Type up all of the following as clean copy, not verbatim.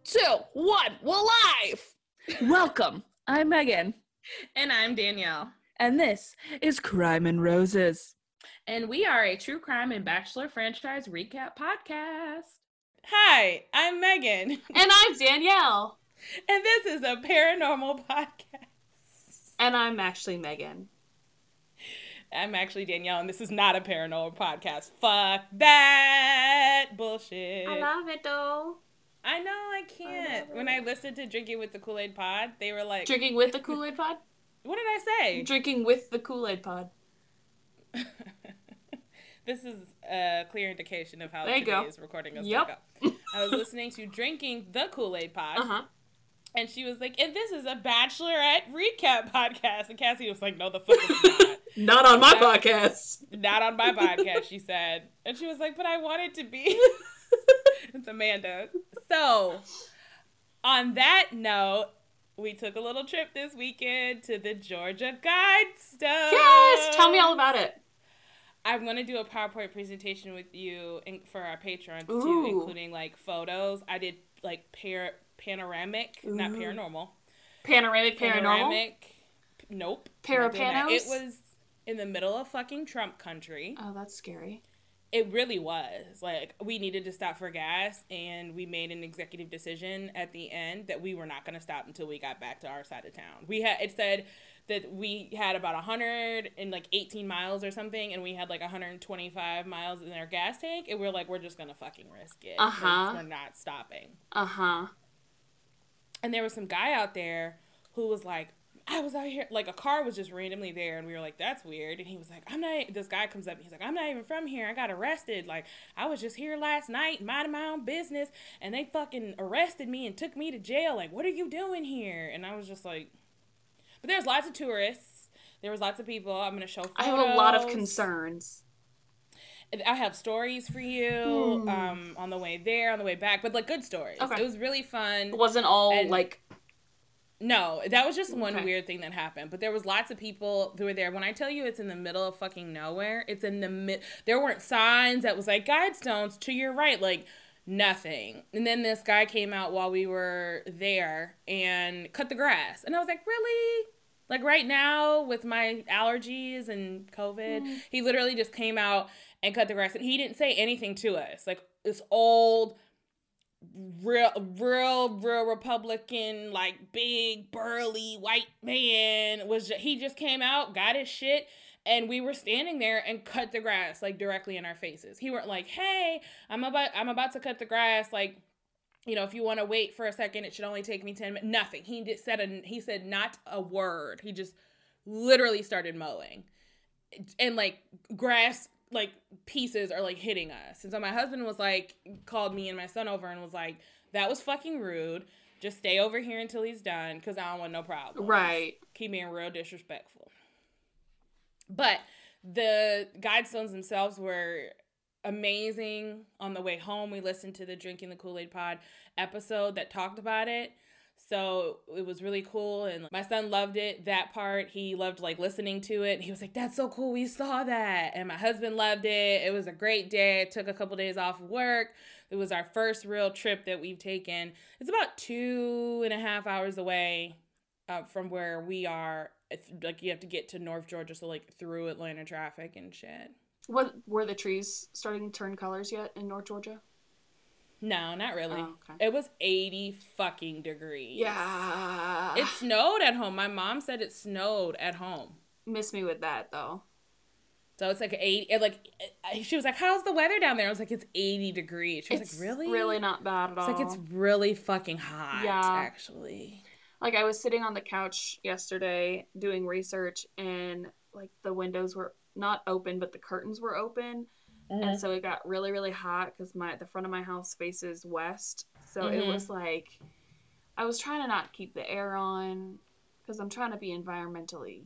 2, 1, we're live! Welcome, I'm Megan. And I'm Danielle. And this is Crime and Roses. And we are a true crime and Bachelor franchise recap podcast. Hi, I'm Megan. And I'm Danielle. And this is a paranormal podcast. And I'm actually Megan. I'm actually Danielle, and this is not a paranormal podcast. Fuck that bullshit. I love it, though. I know, I can't. When I listened to Drinking with the Kool-Aid Pod, they were like... Drinking with the Kool-Aid Pod? What did I say? Drinking with the Kool-Aid Pod. This is a clear indication of how today's recording is going to go. I was listening to Drinking the Kool-Aid Pod. Uh-huh. And she was like, and this is a Bachelorette recap podcast. And Cassie was like, no, the fuck it's not. Not on my podcast. Not on my podcast, she said. And she was like, but I want it to be. It's Amanda. So, on that note, we took a little trip this weekend to the Georgia Guidestone. Yes! Tell me all about it. I'm going to do a PowerPoint presentation with you for our patrons, too, including, like, photos. I did, like, panoramic, not paranormal. Panoramic. Nope. Parapanos? It was in the middle of fucking Trump country. Oh, that's scary. It really was. Like, we needed to stop for gas, and we made an executive decision at the end that we were not going to stop until we got back to our side of town. It said that we had about 118 miles or something, and we had like 125 miles in our gas tank, and we're like, we're just going to fucking risk it. Uh-huh. We're not stopping. Uh-huh. And there was some guy out there who was like, I was out here, like a car was just randomly there, and we were like, that's weird. And he was like, this guy comes up, and he's like, I'm not even from here. I got arrested. Like, I was just here last night, minding my own business, and they fucking arrested me and took me to jail. Like, what are you doing here? And I was just like, but there's lots of tourists. There was lots of people. I'm going to show photos. I have a lot of concerns. I have stories for you on the way there, on the way back, but like good stories. Okay. It was really fun. It wasn't all No, that was just one weird thing that happened. But there was lots of people who were there. When I tell you it's in the middle of fucking nowhere, it's in the there weren't signs that was like Guidestones to your right, like nothing. And then this guy came out while we were there and cut the grass. And I was like, really? Like right now with my allergies and COVID, he literally just came out and cut the grass. And he didn't say anything to us. Like this old... real Republican, like big burly white man he just came out, got his shit, and we were standing there and cut the grass like directly in our faces. He weren't like, hey, I'm about to cut the grass, like, you know, if you want to wait for a second, it should only take me 10 minutes. Nothing. He said not a word. He just literally started mowing, and like grass like pieces are like hitting us. And so my husband was like, called me and my son over and was like, that was fucking rude. Just stay over here until he's done, because I don't want no problem. Right. Keep being real disrespectful. But the Guidestones themselves were amazing. On the way home, we listened to the Drinking the Kool-Aid Pod episode that talked about it. So it was really cool, and my son loved it, that part. He loved, like, listening to it. He was like, that's so cool, we saw that. And my husband loved it. It was a great day. I took a couple days off of work. It was our first real trip that we've taken. It's about 2.5 hours away from where we are. It's, like, you have to get to North Georgia, so, like, through Atlanta traffic and shit. What, were the trees starting to turn colors yet in North Georgia? No, not really. Oh, okay. It was 80 fucking degrees. Yeah. It snowed at home. My mom said it snowed at home. Miss me with that, though. So it's like 80, she was like, how's the weather down there? I was like, it's 80 degrees. She was like, really? It's really not bad at all. It's like, it's really fucking hot, actually. Like, I was sitting on the couch yesterday doing research, and, like, the windows were not open, but the curtains were open. Mm-hmm. And so it got really, really hot because the front of my house faces west. So it was like, I was trying to not keep the air on because I'm trying to be environmentally,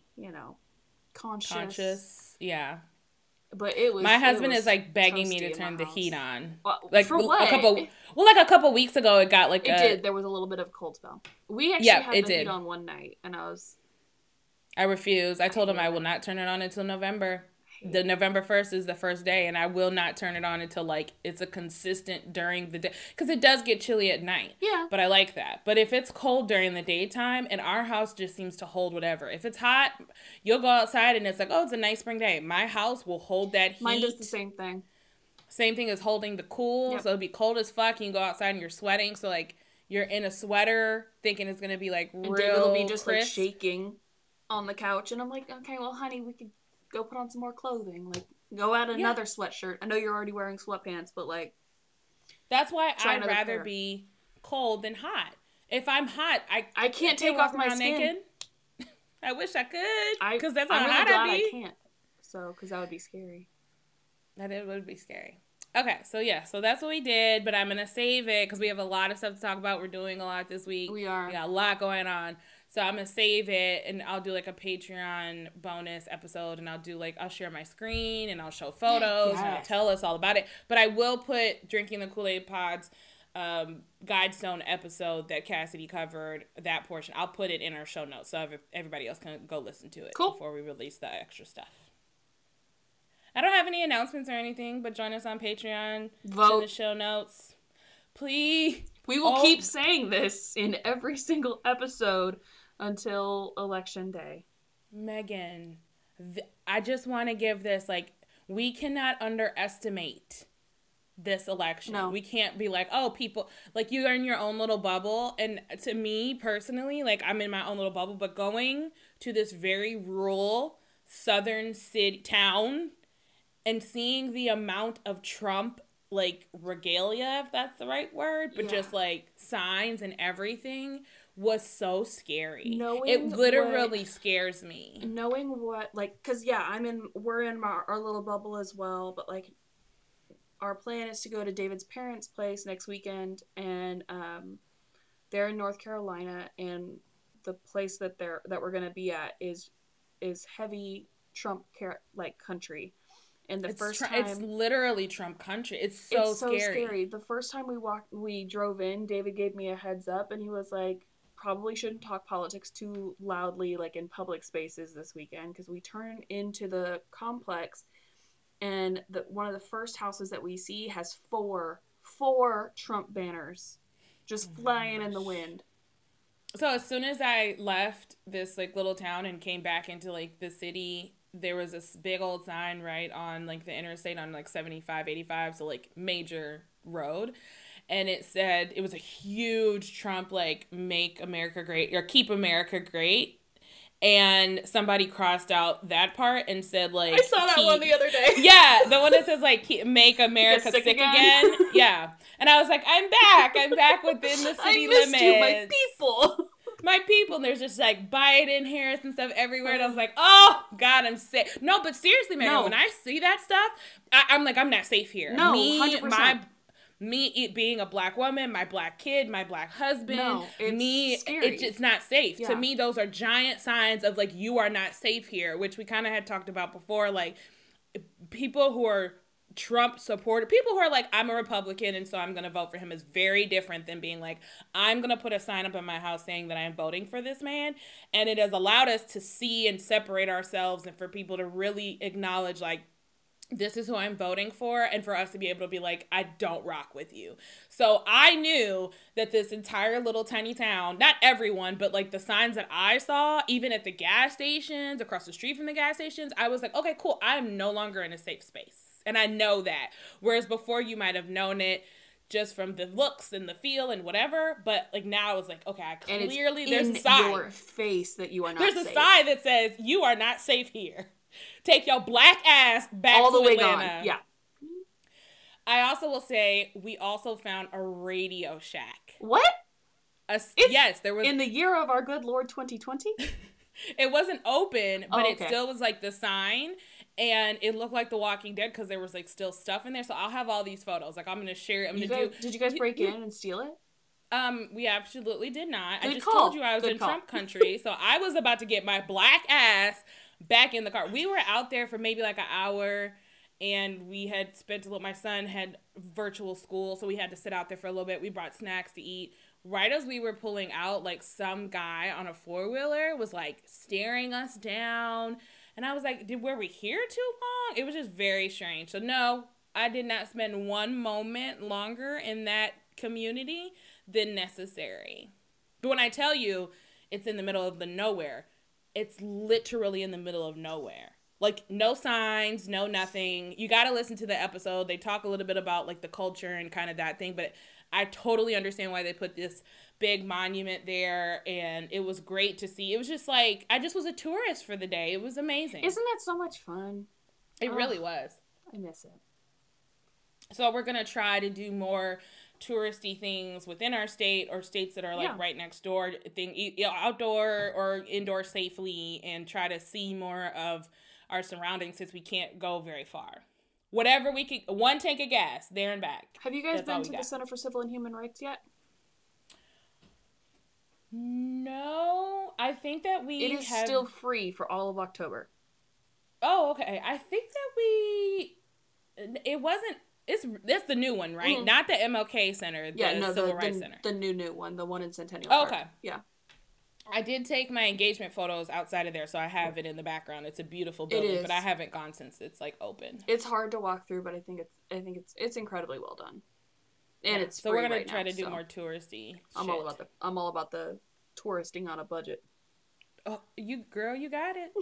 conscious. Yeah. But it was. My husband is like begging me to turn the heat on. Like for what? A couple weeks ago, it got like it did. There was a little bit of a cold spell. We actually had the heat on one night, and I refused. I told him I will not turn it on until November. I The November 1st is the first day, and I will not turn it on until, like, it's a consistent during the day. Because it does get chilly at night. Yeah. But I like that. But if it's cold during the daytime, and our house just seems to hold whatever. If it's hot, you'll go outside, and it's like, oh, it's a nice spring day. My house will hold that heat. Mine does the same thing. Same thing as holding the cool. Yep. So it'll be cold as fuck, and you go outside, and you're sweating. So, like, you're in a sweater, thinking it's going to be, like, real David will be just, crisp. like, shaking on the couch. And I'm like, okay, well, honey, we could go put on some more clothing. Like, go out another sweatshirt. I know you're already wearing sweatpants, but, like... That's why I'd rather be cold than hot. If I'm hot, I can't take off my skin. Naked. I wish I could. Because that's how I'm really hot glad I'd be. I can't. So, because that would be scary. That would be scary. Okay, so that's what we did, but I'm going to save it because we have a lot of stuff to talk about. We're doing a lot this week. We are. We got a lot going on. So I'm going to save it, and I'll do, like, a Patreon bonus episode, and I'll share my screen, and I'll show photos, and I'll tell us all about it. But I will put Drinking the Kool-Aid Pod's Guidestone episode that Cassidy covered, that portion. I'll put it in our show notes so everybody else can go listen to it before we release the extra stuff. I don't have any announcements or anything, but join us on Patreon. Vote. In the show notes. Please. We will keep saying this in every single episode until Election Day. Megan, I just want to give this, like, we cannot underestimate this election. No. We can't be like, oh, people, like, you are in your own little bubble. And to me, personally, like, I'm in my own little bubble, but going to this very rural southern town and seeing the amount of Trump, like, regalia, if that's the right word, but just, like, signs and everything was so scary. It literally scares me. Knowing what, like, because, we're in our little bubble as well, but, like, our plan is to go to David's parents' place next weekend, and they're in North Carolina, and the place that we're going to be at is heavy Trump, country. And it's literally Trump country. It's so scary. The first time we drove in, David gave me a heads up, and he was like, probably shouldn't talk politics too loudly, like, in public spaces this weekend, because we turn into the complex, and one of the first houses that we see has four Trump banners just flying in the wind. So as soon as I left this, like, little town and came back into, like, the city, there was this big old sign right on, like, the interstate on, like, 75, 85, so, like, major road. And it said, it was a huge Trump, like, make America great, or keep America great. And somebody crossed out that part and said, like, I saw that one the other day. Yeah, the one that says, like, make America sick again. Yeah. And I was like, I'm back within the city limits. You, my people. My people. And there's just, like, Biden, Harris, and stuff everywhere. And I was like, oh, God, I'm safe. No, but seriously, Megan, when I see that stuff, I'm like, I'm not safe here. No, 100%. Me being a black woman, my black kid, my black husband, scary. It's not safe. Yeah. To me, those are giant signs of, like, you are not safe here, which we kind of had talked about before. Like, people who are Trump supporter, people who are like, I'm a Republican and so I'm going to vote for him, is very different than being like, I'm going to put a sign up in my house saying that I'm voting for this man. And it has allowed us to see and separate ourselves, and for people to really acknowledge, like, this is who I'm voting for, and for us to be able to be like, I don't rock with you. So I knew that this entire little tiny town, not everyone, but, like, the signs that I saw, even at the gas stations, across the street from the gas stations, I was like, okay, cool, I'm no longer in a safe space. And I know that. Whereas before, you might have known it just from the looks and the feel and whatever, but, like, now it's like, okay, clearly there's a sign. In your face that you are not safe. There's a sign that says, you are not safe here. Take your black ass back all to Atlanta. Gone. Yeah. I also will say, we also found a Radio Shack. What? Yes, there was. In the year of our good Lord 2020? It wasn't open, but it still was, like, the sign. And it looked like The Walking Dead because there was, like, still stuff in there. So I'll have all these photos. Like, I'm going to share it. Did you guys break in and steal it? We absolutely did not. Good I just call. told you I was in Trump country. So I was about to get my black ass back in the car. We were out there for maybe like an hour, and we had spent my son had virtual school, so we had to sit out there for a little bit. We brought snacks to eat. Right as we were pulling out, like, some guy on a 4-wheeler was, like, staring us down, And I was like, were we here too long? It was just very strange. So no, I did not spend one moment longer in that community than necessary. But when I tell you it's in the middle of the nowhere, it's literally in the middle of nowhere. Like, no signs, no nothing. You got to listen to the episode. They talk a little bit about, like, the culture and kind of that thing. But I totally understand why they put this big monument there. And it was great to see. It was just like, I just was a tourist for the day. It was amazing. Isn't that so much fun? It really was. I miss it. So we're going to try to do more touristy things within our state or states that are like right next door, outdoor or indoor safely, and try to see more of our surroundings since we can't go very far. Whatever we could, one tank of gas there and back. Have you guys been to the Center for Civil and Human Rights yet? No, I think that it is still free for all of October. Oh, okay. I think that it wasn't. That's the new one, right? Mm-hmm. Not the MLK Center, the Civil Rights Center. The new one, the one in Centennial Park. Okay. Yeah. I did take my engagement photos outside of there, so I have it in the background. It's a beautiful building, but I haven't gone since it's like open. It's hard to walk through, but I think it's incredibly well done. And it's so we're gonna try to do more touristy. I'm all about the touristing on a budget. Oh, you got it.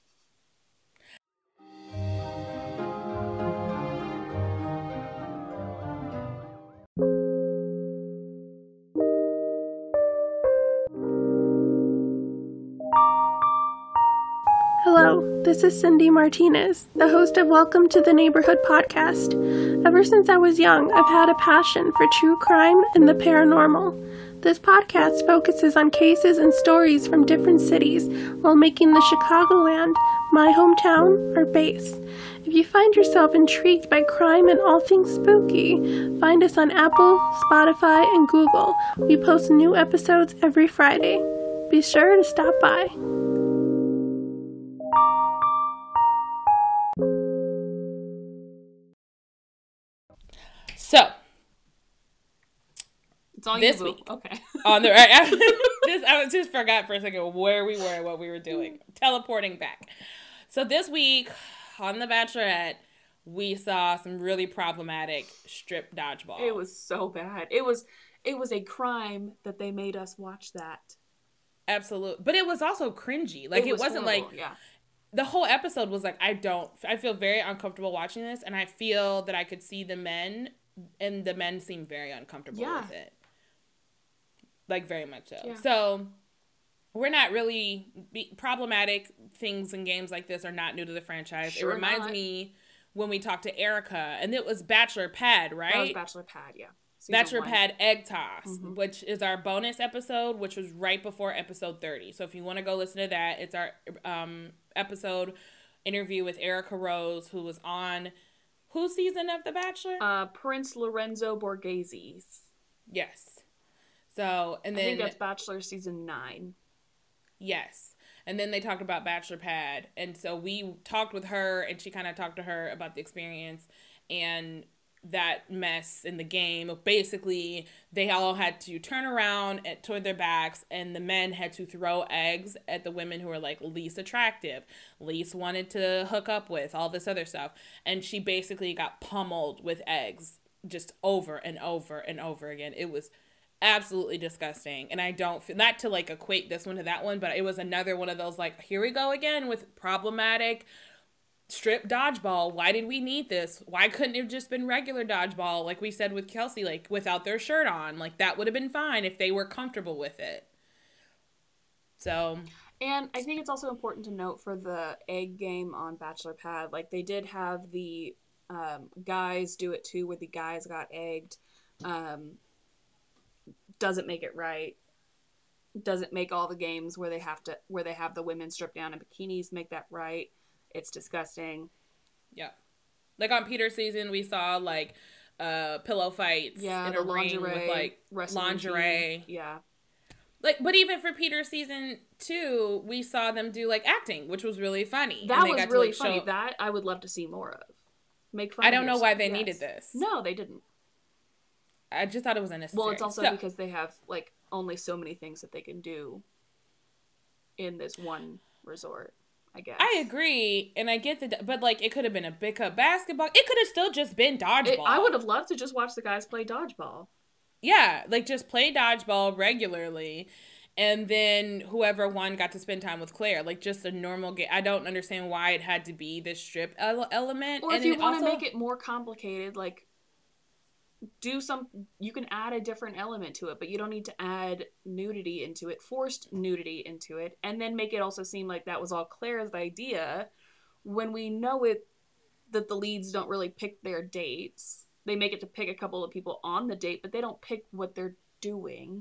Hello, this is Cindy Martinez, the host of Welcome to the Neighborhood podcast. Ever since I was young, I've had a passion for true crime and the paranormal. This podcast focuses on cases and stories from different cities while making the Chicagoland, my hometown, our base. If you find yourself intrigued by crime and all things spooky, find us on Apple, Spotify, and Google. We post new episodes every Friday. Be sure to stop by. So, it's all this week, okay. On the right, I just forgot for a second where we were and what we were doing. Teleporting back. So this week on The Bachelorette, we saw some really problematic strip dodgeball. It was so bad. It was a crime that they made us watch that. Absolutely, but it was also cringy. Like it wasn't horrible. Like the whole episode was like I feel very uncomfortable watching this, and I feel that I could see the men. And the men seem very uncomfortable with it. Like, very much so. Yeah. So, we're not really... problematic things and games like this are not new to the franchise. Sure, it reminds me when we talked to Erica, and it was Bachelor Pad, right? That was Bachelor Pad, yeah. Bachelor Pad Egg Toss, which is our bonus episode, which was right before episode 30. So, if you want to go listen to that, it's our episode interview with Erica Rose, who was on... Whose season of The Bachelor? Prince Lorenzo Borghesi's. Yes. So, and then... I think that's Bachelor season 9. Yes. And then they talked about Bachelor Pad. And so we talked with her, and she kind of talked to her about the experience and that mess in the game. Basically, they all had to turn around toward their backs, and the men had to throw eggs at the women who were like least attractive, least wanted to hook up with, all this other stuff. And she basically got pummeled with eggs just over and over and over again. It was absolutely disgusting. And I don't feel, not to like equate this one to that one, but it was another one of those like, here we go again with problematic strip dodgeball. Why did we need this? Why couldn't it have just been regular dodgeball, like we said with Kelsey, like without their shirt on? Like that would have been fine if they were comfortable with it. So, and I think it's also important to note for the egg game on Bachelor Pad, like they did have the guys do it too, where the guys got egged. Doesn't make it right. Doesn't make all the games where they have the women stripped down in bikinis make that right. It's disgusting. Yeah. Like on Peter's season, we saw like pillow fights in a ring with like lingerie. Yeah. Like, but even for Peter's season 2, we saw them do like acting, which was really funny. That was really funny. That I would love to see more of. Make fun. I don't know why they needed this. No, they didn't. I just thought it was unnecessary. Well, it's also because they have like only so many things that they can do in this one resort. I guess. I agree, and I get but like it could have been a big cup basketball. It could have still just been dodgeball. I would have loved to just watch the guys play dodgeball. Yeah, like just play dodgeball regularly, and then whoever won got to spend time with Claire. Like just a normal game. I don't understand why it had to be this strip element. Or if you want to make it more complicated, like you can add a different element to it, but you don't need to add nudity into it, forced nudity into it, and then make it also seem like that was all Claire's idea when we know that the leads don't really pick their dates. They make it to pick a couple of people on the date, but they don't pick what they're doing.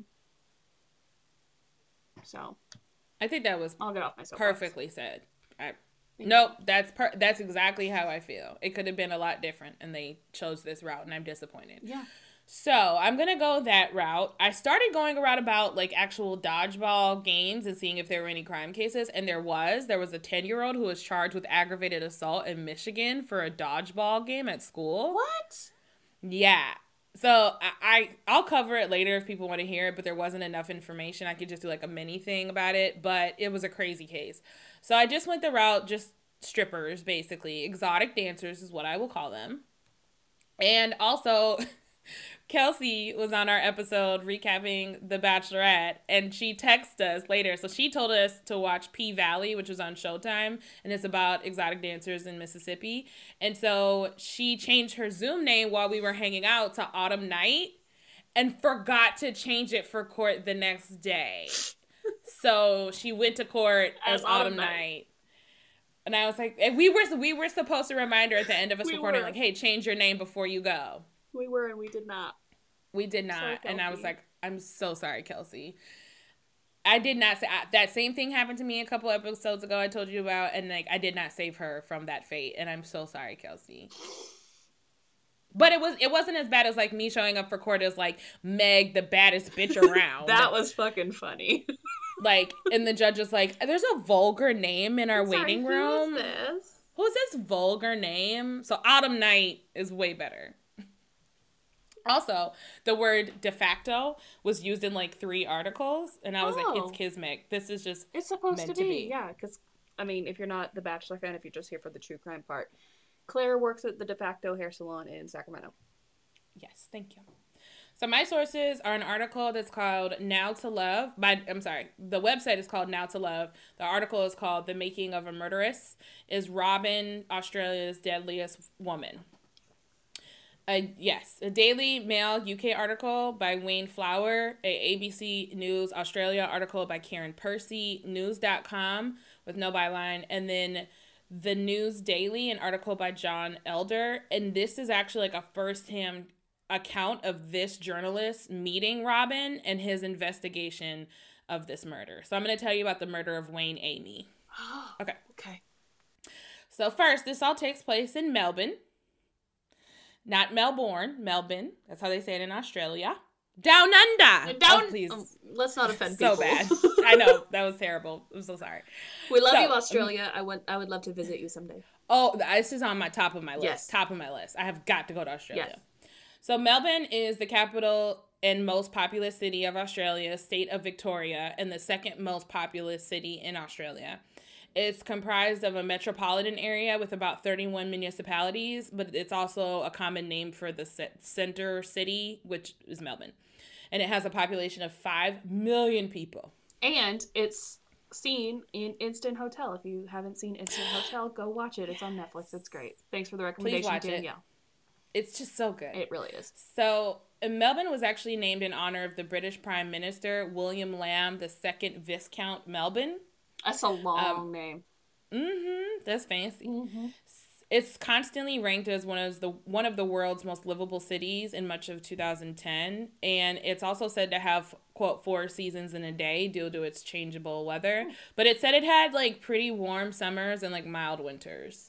So I think that was I'll get off my soapbox. Perfectly said. Nope, that's exactly how I feel. It could have been a lot different, and they chose this route, and I'm disappointed. Yeah. So I'm gonna go that route. I started going around about like actual dodgeball games and seeing if there were any crime cases, and there was a 10-year-old who was charged with aggravated assault in Michigan for a dodgeball game at school. What? Yeah. So I'll cover it later if people want to hear it, but there wasn't enough information. I could just do like a mini thing about it, but it was a crazy case. So I just went the route, just strippers, basically. Exotic dancers is what I will call them. And also, Kelsey was on our episode recapping The Bachelorette, and she texted us later. So she told us to watch P-Valley, which was on Showtime, and it's about exotic dancers in Mississippi. And so she changed her Zoom name while we were hanging out to Autumn Night and forgot to change it for court the next day. So she went to court as Autumn Night. And I was like, and we were supposed to remind her at the end of us recording, like, hey, change your name before you go. We were, and we did not. We did not. So and I was like, I'm so sorry, Kelsey. I did not say that same thing happened to me a couple episodes ago I told you about, and like I did not save her from that fate, and I'm so sorry, Kelsey. But it wasn't as bad as like me showing up for court as like Meg, the baddest bitch around. That was fucking funny. Like, and the judge is like, there's a vulgar name in our waiting room. Who's this? Who's this vulgar name? So Autumn Night is way better. Also, the word de facto was used in like 3 articles, and I was like, it's Kismet. This is just it's supposed to be. Yeah, because, I mean, if you're not the Bachelor fan, if you're just here for the true crime part, Claire works at the De Facto hair salon in Sacramento. Yes, thank you. So my sources are an article that's called Now to Love. The website is called Now to Love. The article is called The Making of a Murderess. Is Robin Australia's Deadliest Woman? A Daily Mail UK article by Wayne Flower, a ABC News Australia article by Karen Percy, news.com with no byline, and then The News Daily, an article by John Elder. And this is actually like a first-hand account of this journalist meeting Robin and his investigation of this murder. So I'm going to tell you about the murder of Wayne Amy. Okay. So first, this all takes place in Melbourne. Not Melbourne, Melbourne. That's how they say it in Australia. Down under. Please. Let's not offend people. So bad. I know. That was terrible. I'm so sorry. We love you, Australia. I would love to visit you someday. Oh, this is on my top of my list. Yes. Top of my list. I have got to go to Australia. Yes. So Melbourne is the capital and most populous city of Australia, state of Victoria, and the second most populous city in Australia. It's comprised of a metropolitan area with about 31 municipalities, but it's also a common name for the center city, which is Melbourne. And it has a population of 5 million people. And it's seen in Instant Hotel. If you haven't seen Instant Hotel, go watch it. It's on Netflix. It's great. Thanks for the recommendation, Please watch Danielle. It's just so good. It really is. So Melbourne was actually named in honor of the British Prime Minister, William Lamb, the second Viscount Melbourne. That's a long name. That's fancy. Mm-hmm. It's constantly ranked as one of the world's most livable cities in much of 2010, and it's also said to have, quote, 4 seasons in a day due to its changeable weather. But it said it had like pretty warm summers and like mild winters.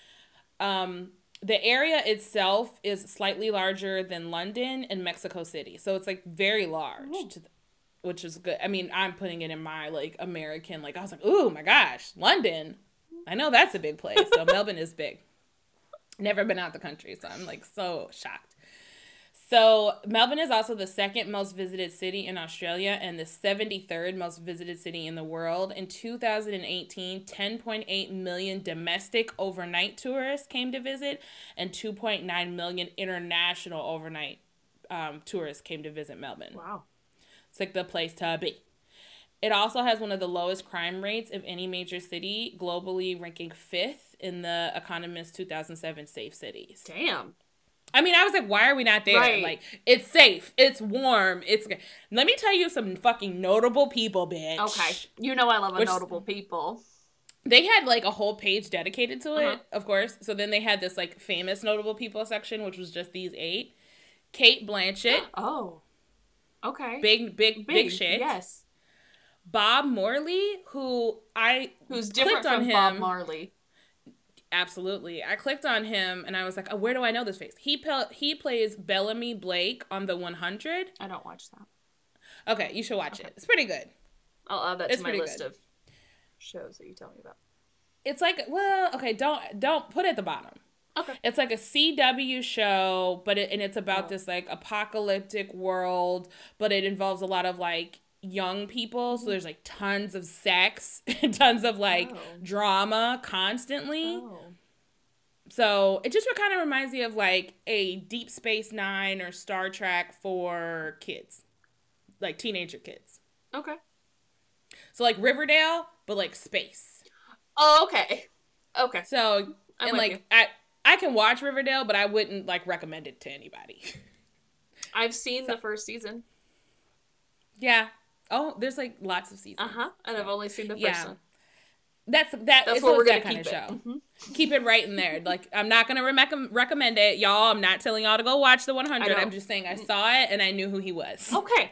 The area itself is slightly larger than London and Mexico City, so it's like very large. Which is good. I mean, I'm putting it in my, like, American, like, I was like, ooh, my gosh, London. I know that's a big place. So Melbourne is big. Never been out the country, so I'm, like, so shocked. So Melbourne is also the second most visited city in Australia and the 73rd most visited city in the world. In 2018, 10.8 million domestic overnight tourists came to visit, and 2.9 million international overnight tourists came to visit Melbourne. Wow. It's like the place to be. It also has one of the lowest crime rates of any major city, globally ranking 5th in the Economist 2007 Safe Cities. Damn. I mean, I was like, why are we not there? Right. Like, it's safe. It's warm. It's good. Let me tell you some fucking notable people, bitch. Okay. You know I love notable people. They had, like, a whole page dedicated to it, Uh-huh. of course. So then they had this, like, famous notable people section, which was just these 8. Kate Blanchett. Oh. Okay. Big shit. Yes. Bob Morley, Who's different clicked on from him. Bob Marley. Absolutely. I clicked on him and I was like, oh, where do I know this face? He plays Bellamy Blake on The 100. I don't watch that. Okay, you should watch it. It's pretty good. I'll add that It's to my pretty list good. of shows that you tell me about. It's like, well, okay, don't put it at the bottom. Okay. It's like a CW show, but it's about this like apocalyptic world, but it involves a lot of like young people. So there's like tons of sex, tons of like drama constantly. Oh. So it just kind of reminds me of like a Deep Space Nine or Star Trek for kids, like teenager kids. Okay. So like Riverdale, but like space. Oh, okay. Okay. So I'm and with like I can watch Riverdale, but I wouldn't like recommend it to anybody. I've seen the first season. Yeah. Oh, there's like lots of seasons. And I've only seen the first Yeah. one. That's That's it's where we're that gonna kind of keep show. it. Mm-hmm. Keep it right in there. Like I'm not gonna recommend it, y'all. I'm not telling y'all to go watch The 100. I'm just saying I saw it and I knew who he was. Okay.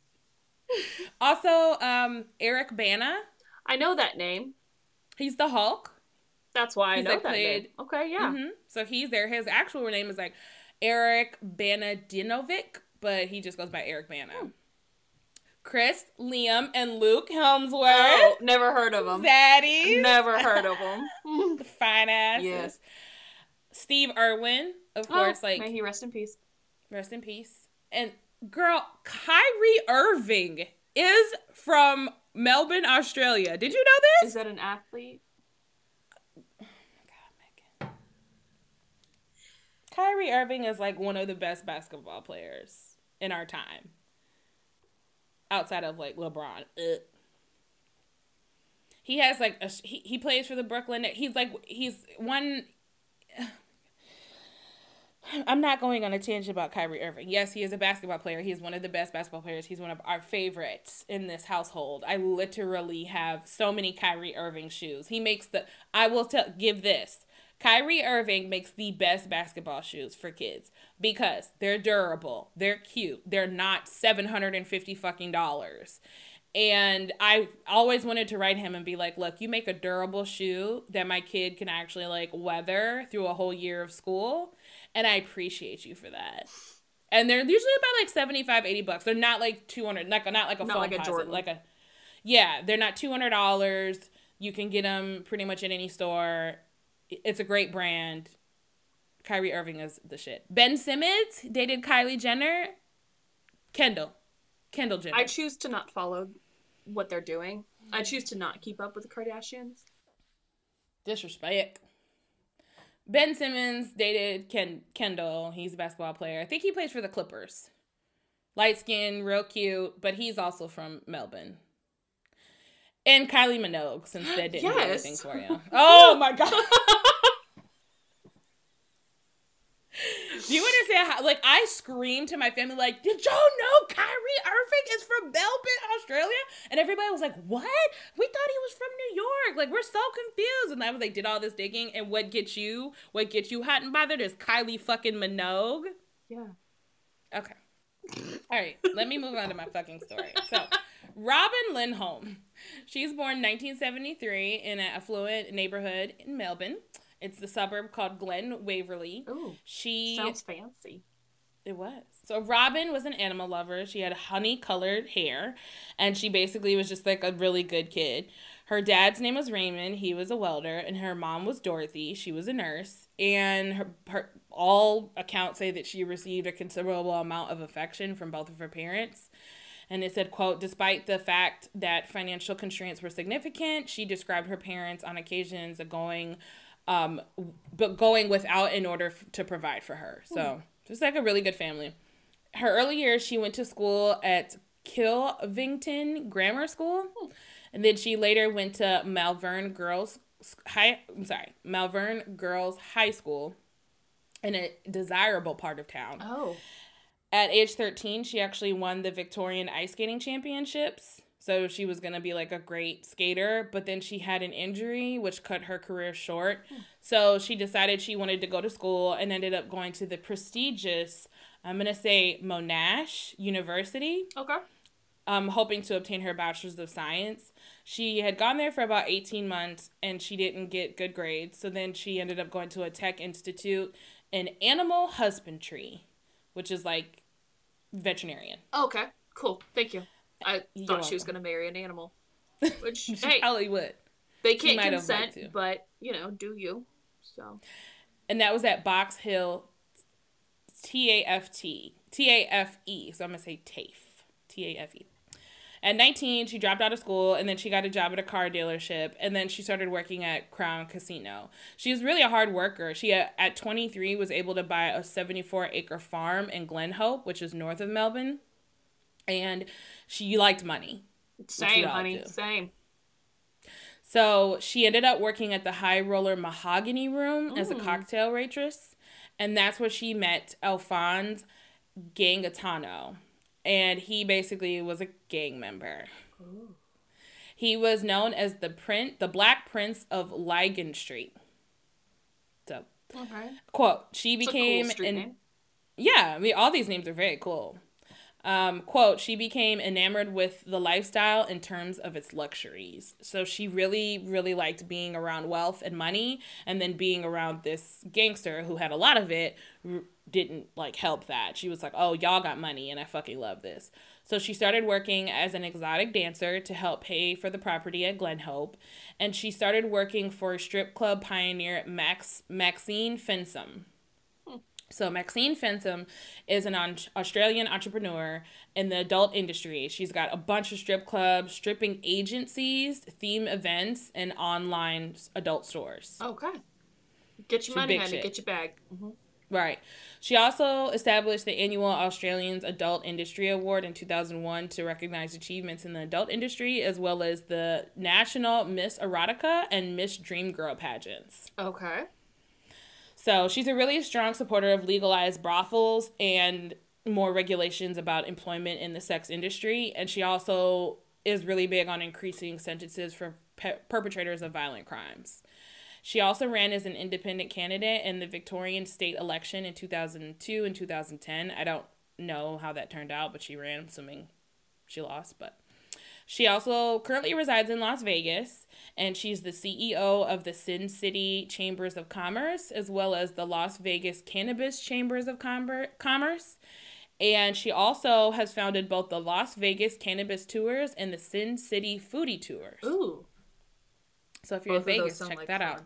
Also, Eric Bana. I know that name. He's the Hulk. That's why I know like that name. Okay, yeah. Mm-hmm. So he's there. His actual name is like Eric Banadinovic, but he just goes by Eric Bana. Chris, Liam, and Luke Helmsworth. Oh, never heard of them. Zaddies. Never heard of them. Fine asses. Yes. Steve Irwin, of course, like may he rest in peace. rest in peace. And girl, Kyrie Irving is from Melbourne, Australia. Did you know this? Is that an athlete? Kyrie Irving is like one of the best basketball players in our time. Outside of like LeBron. Ugh. He has like he plays for the Brooklyn Nets. He's one. I'm not going on a tangent about Kyrie Irving. Yes, he is a basketball player. He is one of the best basketball players. He's one of our favorites in this household. I literally have so many Kyrie Irving shoes. He makes give this. Kyrie Irving makes the best basketball shoes for kids because they're durable, they're cute, they're not $750 fucking dollars. And I always wanted to write him and be like, look, you make a durable shoe that my kid can actually like weather through a whole year of school. And I appreciate you for that. And they're usually about like $75, $80. They're not like $200, not like a not phone like a Jordan. They're not $200. You can get them pretty much in any store. It's a great brand. Kyrie Irving is the shit. Ben Simmons dated Kylie Jenner. Kendall Jenner. I choose to not follow what they're doing. I choose to not keep up with the Kardashians. Disrespect. Ben Simmons dated Kendall. He's a basketball player. I think he plays for the Clippers. Light skin, real cute, but he's also from Melbourne. And Kylie Minogue, since that didn't do anything for you. Oh my God. Do you understand how, like, I screamed to my family, like, did y'all know Kyrie Irving is from Melbourne, Australia? And everybody was like, what? We thought he was from New York. Like, we're so confused. And I was like, did all this digging, and what gets you hot and bothered is Kylie fucking Minogue. Yeah. Okay. All right, let me move on to my fucking story. So, Robin Lindholm. She's born 1973 in an affluent neighborhood in Melbourne. It's the suburb called Glen Waverley. Ooh, sounds fancy. It was. So Robin was an animal lover. She had honey-colored hair, and she basically was just like a really good kid. Her dad's name was Raymond. He was a welder, and her mom was Dorothy. She was a nurse. and her all accounts say that she received a considerable amount of affection from both of her parents. And it said, quote, despite the fact that financial constraints were significant, she described her parents on occasions as going without in order to provide for her. So just like a really good family. Her early years, she went to school at Kilvington Grammar School. And then she later went to Malvern Girls High School in a desirable part of town. Oh. At age 13, she actually won the Victorian Ice Skating Championships. So she was going to be like a great skater, but then she had an injury which cut her career short. So she decided she wanted to go to school and ended up going to the prestigious, I'm going to say, Monash University. Okay. Hoping to obtain her bachelor's of science. She had gone there for about 18 months and she didn't get good grades. So then she ended up going to a tech institute in animal husbandry, which is like veterinarian. Okay, cool. Thank you. I You're thought she was welcome. going to marry an animal. Which, She hey, probably would. they she can't might have consent, liked to. but, you know, do you. So. And that was at Box Hill TAFE. So I'm going to say TAFE. TAFE. At 19, she dropped out of school, and then she got a job at a car dealership, and then she started working at Crown Casino. She was really a hard worker. She, at 23, was able to buy a 74-acre farm in Glenhope, which is north of Melbourne, and she liked money. Same, honey, same. So she ended up working at the High Roller Mahogany Room as a cocktail waitress, and that's where she met Alphonse Gangatano. And he basically was a gang member. Ooh. He was known as the Black Prince of Lygon Street. So, okay. Quote, she It's became... a cool street name. Yeah, I mean, all these names are very cool. Quote, she became enamored with the lifestyle in terms of its luxuries. So she really, really liked being around wealth and money, and then being around this gangster who had a lot of it didn't like help that. She was like, oh, y'all got money and I fucking love this. So she started working as an exotic dancer to help pay for the property at Glenhope, and she started working for strip club pioneer Maxine Fensom. So Maxine Fensom is an Australian entrepreneur in the adult industry. She's got a bunch of strip clubs, stripping agencies, theme events, and online adult stores. Okay. Get your money, honey. Get your bag. Mm-hmm. Right. She also established the annual Australians Adult Industry Award in 2001 to recognize achievements in the adult industry, as well as the National Miss Erotica and Miss Dream Girl pageants. Okay. So she's a really strong supporter of legalized brothels and more regulations about employment in the sex industry. And she also is really big on increasing sentences for perpetrators of violent crimes. She also ran as an independent candidate in the Victorian state election in 2002 and 2010. I don't know how that turned out, but she ran, assuming she lost. But she also currently resides in Las Vegas, and she's the CEO of the Sin City Chambers of Commerce, as well as the Las Vegas Cannabis Chambers of Commerce. And she also has founded both the Las Vegas Cannabis Tours and the Sin City Foodie Tours. Ooh. So if you're in Vegas, check that out.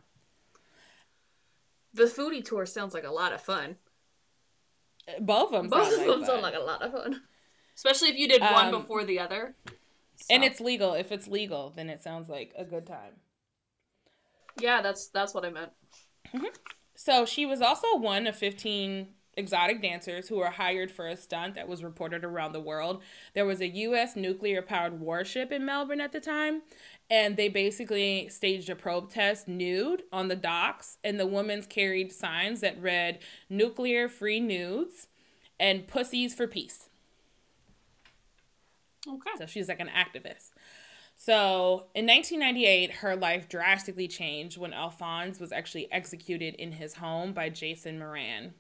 The foodie tour sounds like a lot of fun. Both of them sound like a lot of fun. Especially if you did one before the other. So. And it's legal. If it's legal, then it sounds like a good time. Yeah, that's what I meant. Mm-hmm. So she was also one of 15 exotic dancers who were hired for a stunt that was reported around the world. There was a U.S. nuclear-powered warship in Melbourne at the time, and they basically staged a probe test nude on the docks, and the women carried signs that read "Nuclear-free nudes" and "Pussies for peace." Okay. So she's like an activist. So in 1998, her life drastically changed when Alphonse was actually executed in his home by Jason Moran.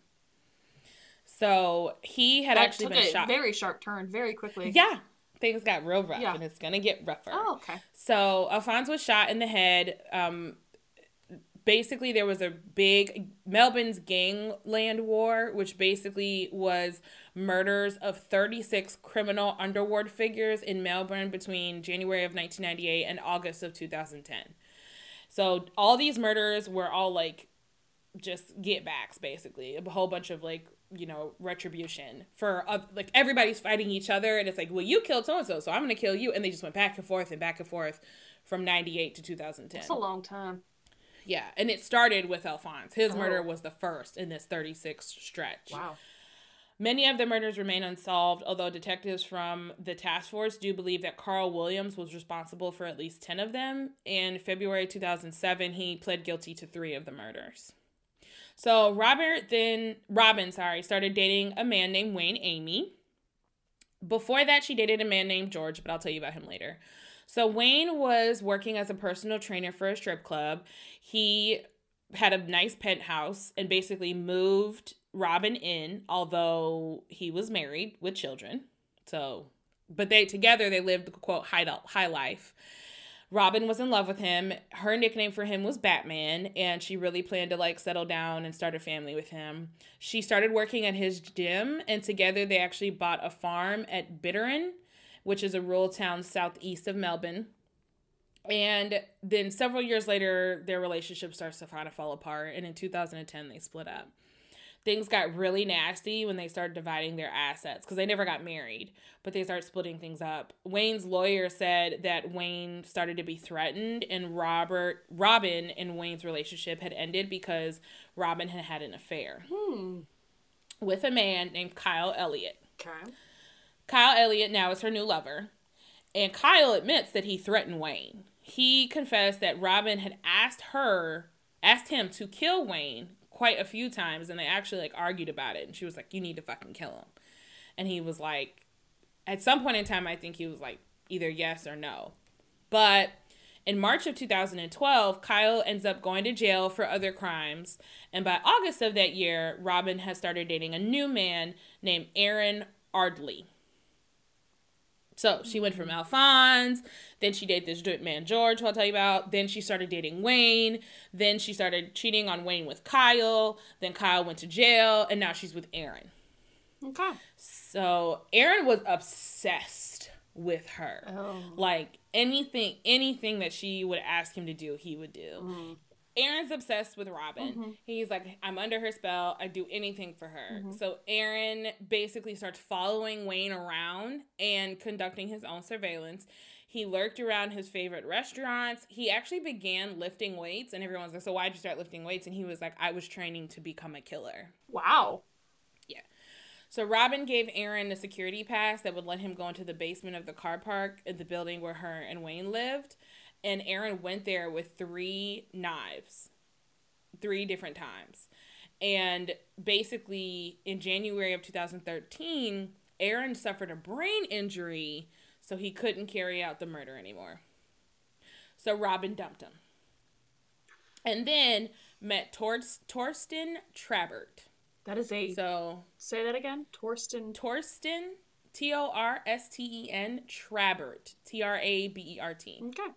So he had actually been shot. Very sharp turn, very quickly. Yeah. Things got real rough, and it's going to get rougher. Oh, okay. So Alphonse was shot in the head. Basically, there was a big Melbourne's Gangland War, which basically was murders of 36 criminal underworld figures in Melbourne between January of 1998 and August of 2010. So all these murders were all like just get backs, basically. A whole bunch of, like, you know, retribution for, like, everybody's fighting each other, and it's like, well, you killed so-and-so, so I'm going to kill you. And they just went back and forth from 98 to 2010. That's a long time. Yeah, and it started with Alphonse. His murder was the first in this 36 stretch. Wow. Many of the murders remain unsolved, although detectives from the task force do believe that Carl Williams was responsible for at least 10 of them. In February 2007, he pled guilty to 3 of the murders. So Robin started dating a man named Wayne Amy. Before that, she dated a man named George, but I'll tell you about him later. So Wayne was working as a personal trainer for a strip club. He had a nice penthouse and basically moved Robin in, although he was married with children. So, but they lived the quote high life. Robin was in love with him. Her nickname for him was Batman, and she really planned to, like, settle down and start a family with him. She started working at his gym, and together they actually bought a farm at Bitteren, which is a rural town southeast of Melbourne. And then several years later, their relationship starts to kind of fall apart, and in 2010, they split up. Things got really nasty when they started dividing their assets, because they never got married, but they started splitting things up. Wayne's lawyer said that Wayne started to be threatened, and Robin and Wayne's relationship had ended because Robin had had an affair with a man named Kyle Elliott. Okay. Kyle Elliott now is her new lover, and Kyle admits that he threatened Wayne. He confessed that Robin had asked him to kill Wayne quite a few times, and they actually, like, argued about it, and she was like, you need to fucking kill him. And he was like, at some point in time, I think he was like either yes or no. But in March of 2012, Kyle ends up going to jail for other crimes, and by August of that year, Robin has started dating a new man named Aaron Ardley. So she went from Alphonse, then she dated this man George, who I'll tell you about. Then she started dating Wayne. Then she started cheating on Wayne with Kyle. Then Kyle went to jail, and now she's with Aaron. Okay. So Aaron was obsessed with her. Oh. Like, anything that she would ask him to do, he would do. Aaron's obsessed with Robin. He's like, I'm under her spell. I'd do anything for her. So Aaron basically starts following Wayne around and conducting his own surveillance. He lurked around his favorite restaurants. He actually began lifting weights, and everyone's like, so why'd you start lifting weights? And he was like, I was training to become a killer. Wow. Yeah. So Robin gave Aaron a security pass that would let him go into the basement of the car park at the building where her and Wayne lived. And Aaron went there with 3 knives, 3 different times. And basically, in January of 2013, Aaron suffered a brain injury, so he couldn't carry out the murder anymore. So Robin dumped him. And then met Torsten Trabert. That is a... So... Say that again? Torsten... Torsten, Torsten, Trabert. Trabert. Okay.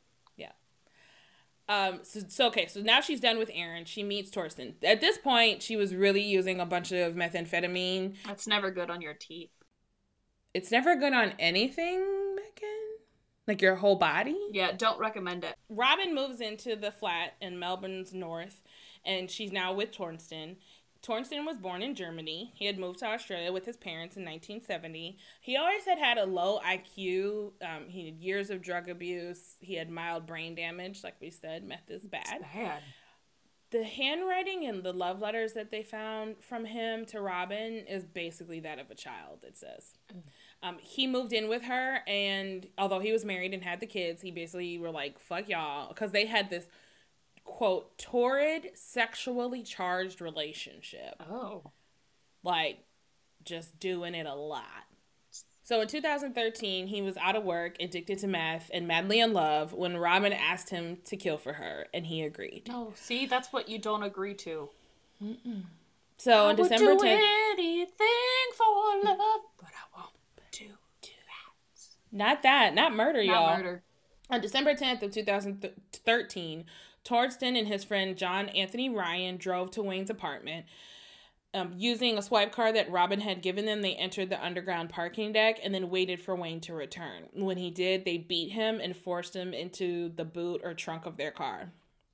So now she's done with Aaron. She meets Torsten. At this point, she was really using a bunch of methamphetamine. That's never good on your teeth. It's never good on anything, Megan. Like your whole body. Yeah, don't recommend it. Robin moves into the flat in Melbourne's north, and she's now with Torsten. Torsten was born in Germany. He had moved to Australia with his parents in 1970. He always had a low IQ. He had years of drug abuse. He had mild brain damage. Like we said, meth is bad. It's bad. The handwriting and the love letters that they found from him to Robin is basically that of a child, it says. He moved in with her, and although he was married and had the kids, he basically were like, fuck y'all, because they had this quote, torrid, sexually charged relationship. Oh. Like, just doing it a lot. So in 2013, he was out of work, addicted to meth, and madly in love when Robin asked him to kill for her, and he agreed. No, see, that's what you don't agree to. So on December 10th... I would do anything for love, but I won't do that. Not murder, y'all. Not murder. On December 10th of 2013, Torsten and his friend John Anthony Ryan drove to Wayne's apartment. Using a swipe card that Robin had given them, they entered the underground parking deck and then waited for Wayne to return. When he did, they beat him and forced him into the boot or trunk of their car.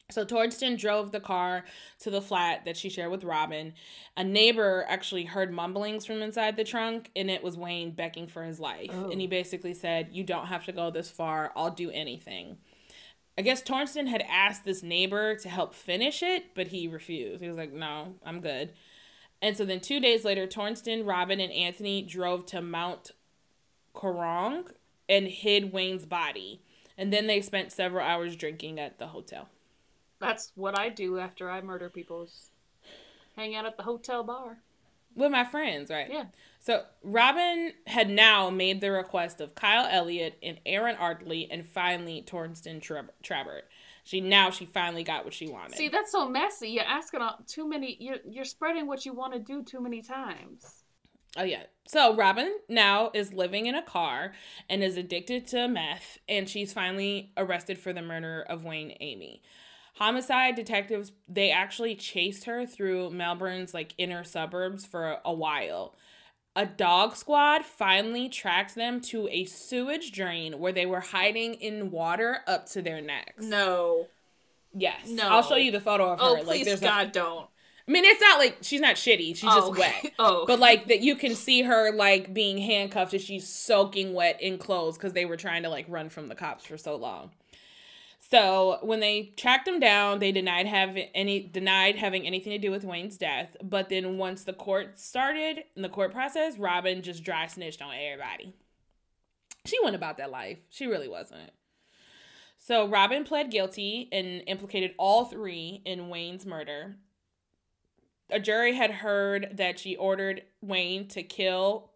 So Torsten drove the car to the flat that she shared with Robin. A neighbor actually heard mumblings from inside the trunk, and it was Wayne begging for his life. Oh. And he basically said, "You don't have to go this far. I'll do anything." I guess Torsten had asked this neighbor to help finish it, but he refused. He was like, "No, I'm good." And so then 2 days later, Torsten, Robin, and Anthony drove to Mount Korong and hid Wayne's body. And then they spent several hours drinking at the hotel. That's what I do after I murder people, is hang out at the hotel bar. With my friends, right? Yeah. So Robin had now made the request of Kyle Elliott and Aaron Ardley and finally Torsten Trabert. She finally got what she wanted. See, that's so messy. You're asking too many. You're spreading what you want to do too many times. Oh, yeah. So Robin now is living in a car and is addicted to meth, and she's finally arrested for the murder of Wayne Amy. Homicide detectives, they actually chased her through Melbourne's inner suburbs for a while. A dog squad finally tracked them to a sewage drain where they were hiding in water up to their necks. No. Yes. No. I'll show you the photo of her. Oh, please, God, don't. I mean, it's not she's not shitty. She's just wet. Oh. But that you can see her being handcuffed and she's soaking wet in clothes because they were trying to run from the cops for so long. So when they tracked him down, they denied having anything to do with Wayne's death. But then once the court started in the court process, Robin just dry snitched on everybody. She wasn't about that life. She really wasn't. So Robin pled guilty and implicated all three in Wayne's murder. A jury had heard that she ordered Wayne to be killed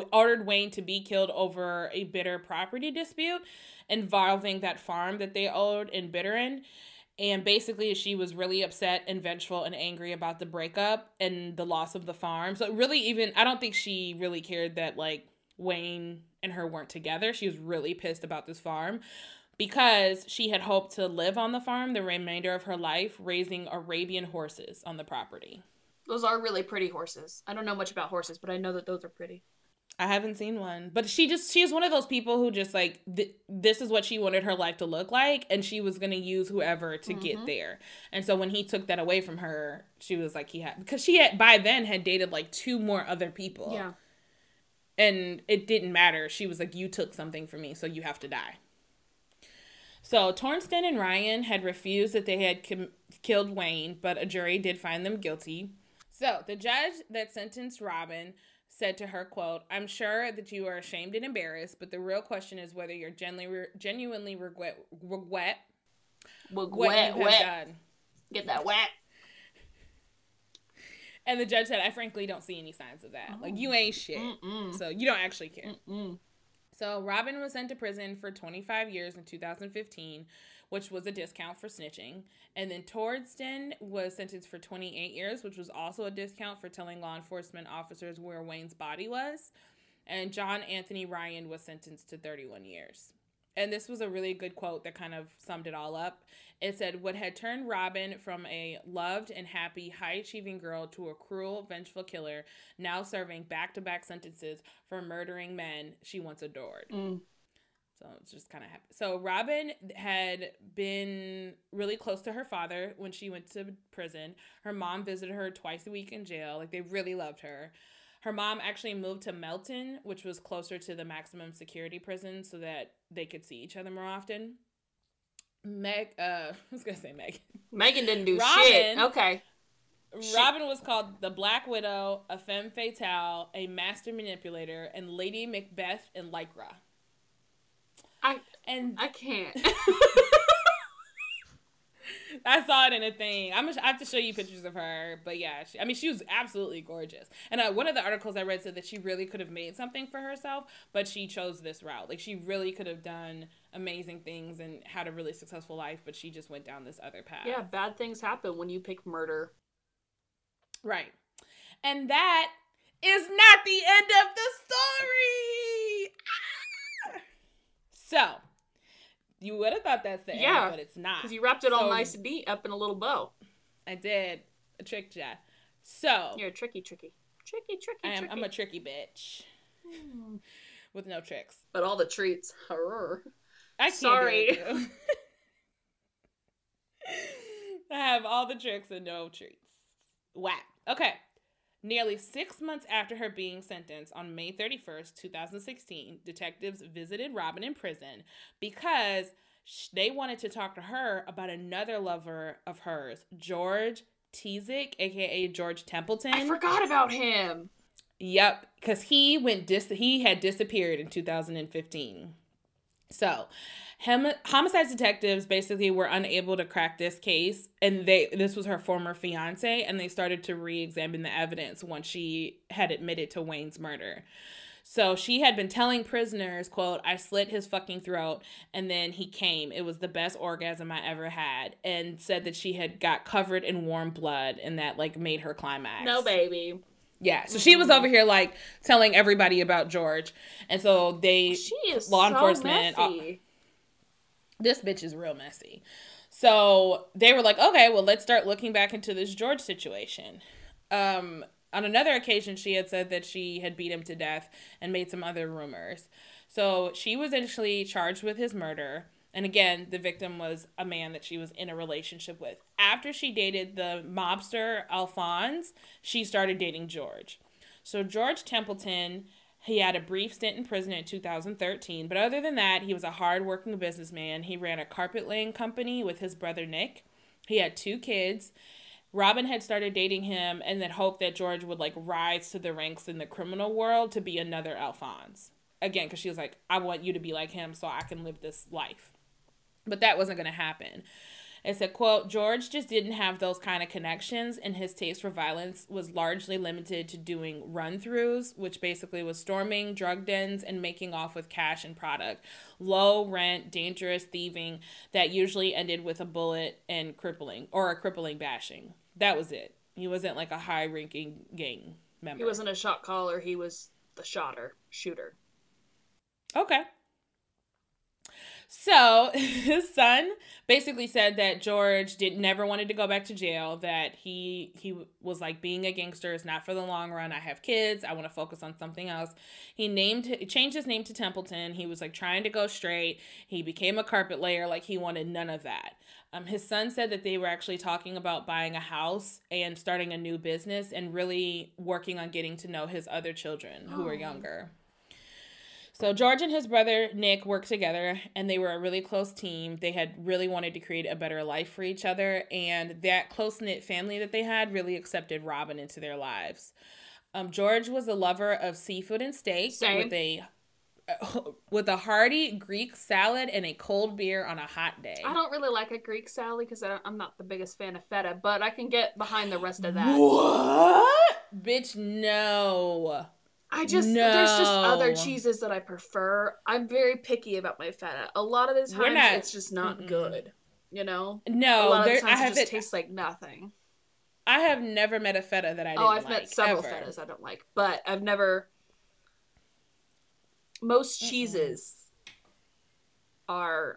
over a bitter property dispute involving that farm that they owed in Bitteren. And basically she was really upset and vengeful and angry about the breakup and the loss of the farm. So really I don't think she really cared that Wayne and her weren't together. She was really pissed about this farm because she had hoped to live on the farm the remainder of her life, raising Arabian horses on the property. Those are really pretty horses. I don't know much about horses, but I know that those are pretty. I haven't seen one, but she's one of those people who just this is what she wanted her life to look like, and she was going to use whoever to get there. And so when he took that away from her, she was because she had by then had dated 2 more other people. Yeah. And it didn't matter. She was you took something from me, so you have to die. So Torsten and Ryan had refused that they had killed Wayne, but a jury did find them guilty. So the judge that sentenced Robin said to her, quote, "I'm sure that you are ashamed and embarrassed, but the real question is whether you're genuinely regret what you have done." Get that wet. And the judge said, "I frankly don't see any signs of that. You ain't shit. So you don't actually care." So Robin was sent to prison for 25 years in 2015, which was a discount for snitching. And then Torsten was sentenced for 28 years, which was also a discount for telling law enforcement officers where Wayne's body was. And John Anthony Ryan was sentenced to 31 years. And this was a really good quote that kind of summed it all up. It said, "What had turned Robin from a loved and happy, high-achieving girl to a cruel, vengeful killer, now serving back-to-back sentences for murdering men she once adored." So it's just kind of happy. So Robin had been really close to her father when she went to prison. Her mom visited her twice a week in jail. They really loved her. Her mom actually moved to Melton, which was closer to the maximum security prison so that they could see each other more often. I was going to say Megan. Megan didn't do shit. Okay. Robin was called the Black Widow, a femme fatale, a master manipulator, and Lady Macbeth in Lycra. I can't. I saw it in a thing. I have to show you pictures of her. But yeah, she was absolutely gorgeous. And one of the articles I read said that she really could have made something for herself, but she chose this route. She really could have done amazing things and had a really successful life, but she just went down this other path. Yeah, bad things happen when you pick murder. Right. And that is not the end of the story. So, you would have thought that's the end, but it's not. Because you wrapped it all nice and neat up in a little bow. I did. I tricked ya. So. You're a tricky. I'm a tricky bitch. With no tricks. But all the treats. I can't. Sorry. I have all the tricks and no treats. Whack. Okay. Nearly 6 months after her being sentenced on May 31st, 2016, detectives visited Robin in prison because they wanted to talk to her about another lover of hers, George Tizik, aka George Templeton. I forgot about him. Yep, because he had disappeared in 2015. So, homicide detectives basically were unable to crack this case, and this was her former fiance, and they started to re-examine the evidence once she had admitted to Wayne's murder. So she had been telling prisoners, quote, "I slit his fucking throat, and then he came. It was the best orgasm I ever had," and said that she had got covered in warm blood, and that, like, made her climax. No, baby. Yeah, so she was over here, like, telling everybody about George. And so law enforcement, messy. This bitch is real messy. So they were like, okay, well, let's start looking back into this George situation. On another occasion, she had said that she had beat him to death and made some other rumors. So she was initially charged with his murder. And again, the victim was a man that she was in a relationship with. After she dated the mobster Alphonse, she started dating George. So George Templeton, he had a brief stint in prison in 2013. But other than that, he was a hardworking businessman. He ran a carpet laying company with his brother Nick. He had 2 kids. Robin had started dating him and then hoped that George would, like, rise to the ranks in the criminal world to be another Alphonse. Again, because she was like, I want you to be like him so I can live this life. But that wasn't going to happen. It said, quote, George just didn't have those kind of connections, and his taste for violence was largely limited to doing run-throughs, which basically was storming drug dens and making off with cash and product. Low rent, dangerous thieving that usually ended with a bullet and a crippling bashing. That was it. He wasn't like a high-ranking gang member. He wasn't a shot caller. He was the shooter. Okay. So his son basically said that George never wanted to go back to jail, that he was like, being a gangster is not for the long run. I have kids. I want to focus on something else. He changed his name to Templeton. He was like trying to go straight. He became a carpet layer. Like, he wanted none of that. His son said that they were actually talking about buying a house and starting a new business and really working on getting to know his other children who were younger. So George and his brother Nick worked together, and they were a really close team. They had really wanted to create a better life for each other, and that close-knit family that they had really accepted Robin into their lives. George was a lover of seafood and steak with a hearty Greek salad and a cold beer on a hot day. I don't really like a Greek salad because I'm not the biggest fan of feta, but I can get behind the rest of that. What? Bitch, no. There's just other cheeses that I prefer. I'm very picky about my feta. A lot of the times it's just not good, you know? No, a lot of the times it just tastes like nothing. I have never met a feta that I didn't like. I've met several fetas I don't like, but I've never... Most cheeses are...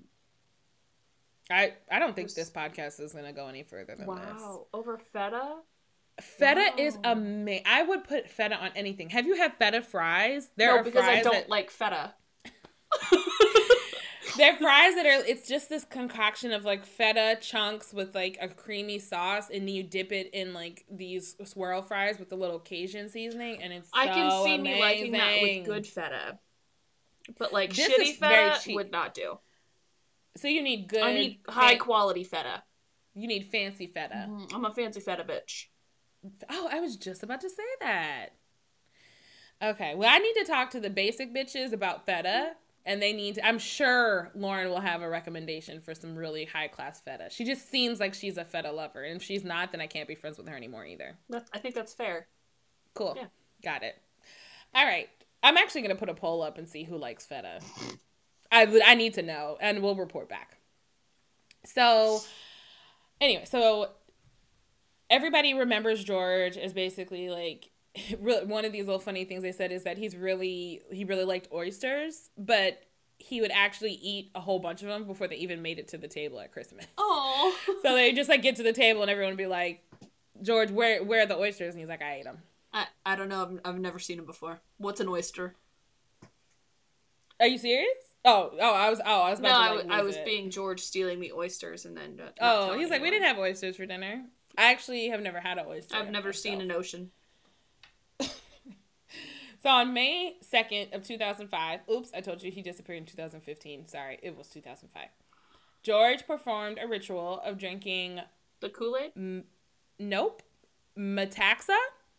I don't think this podcast is going to go any further than this. Wow, over feta? Feta is amazing. I would put feta on anything. Have you had feta fries? No, because I don't like feta. They're fries that are, it's just this concoction of like feta chunks with like a creamy sauce, and then you dip it in like these swirl fries with a little Cajun seasoning, and it's so amazing. I can see me liking that with good feta. But like shitty feta would not do. So you need good... I need high quality feta. You need fancy feta. I'm a fancy feta bitch. Oh, I was just about to say that. Okay, well, I need to talk to the basic bitches about feta, and they need to... I'm sure Lauren will have a recommendation for some really high-class feta. She just seems like she's a feta lover, and if she's not, then I can't be friends with her anymore either. I think that's fair. Cool. Yeah. Got it. All right. I'm actually going to put a poll up and see who likes feta. I need to know, and we'll report back. So, anyway, everybody remembers George as basically like, one of these little funny things they said is that he really liked oysters, but he would actually eat a whole bunch of them before they even made it to the table at Christmas. Oh. So they just like get to the table and everyone would be like, George, where are the oysters? And he's like, I ate them. I don't know. I've never seen them before. What's an oyster? Are you serious? I was about No, to I lose was it. being George stealing the oysters and then. He's like, we didn't have oysters for dinner. I actually have never had an oyster. I've never seen an ocean. So on May 2nd of 2005, oops, I told you he disappeared in 2015. Sorry, it was 2005. George performed a ritual of drinking the Kool-Aid. Nope, Metaxa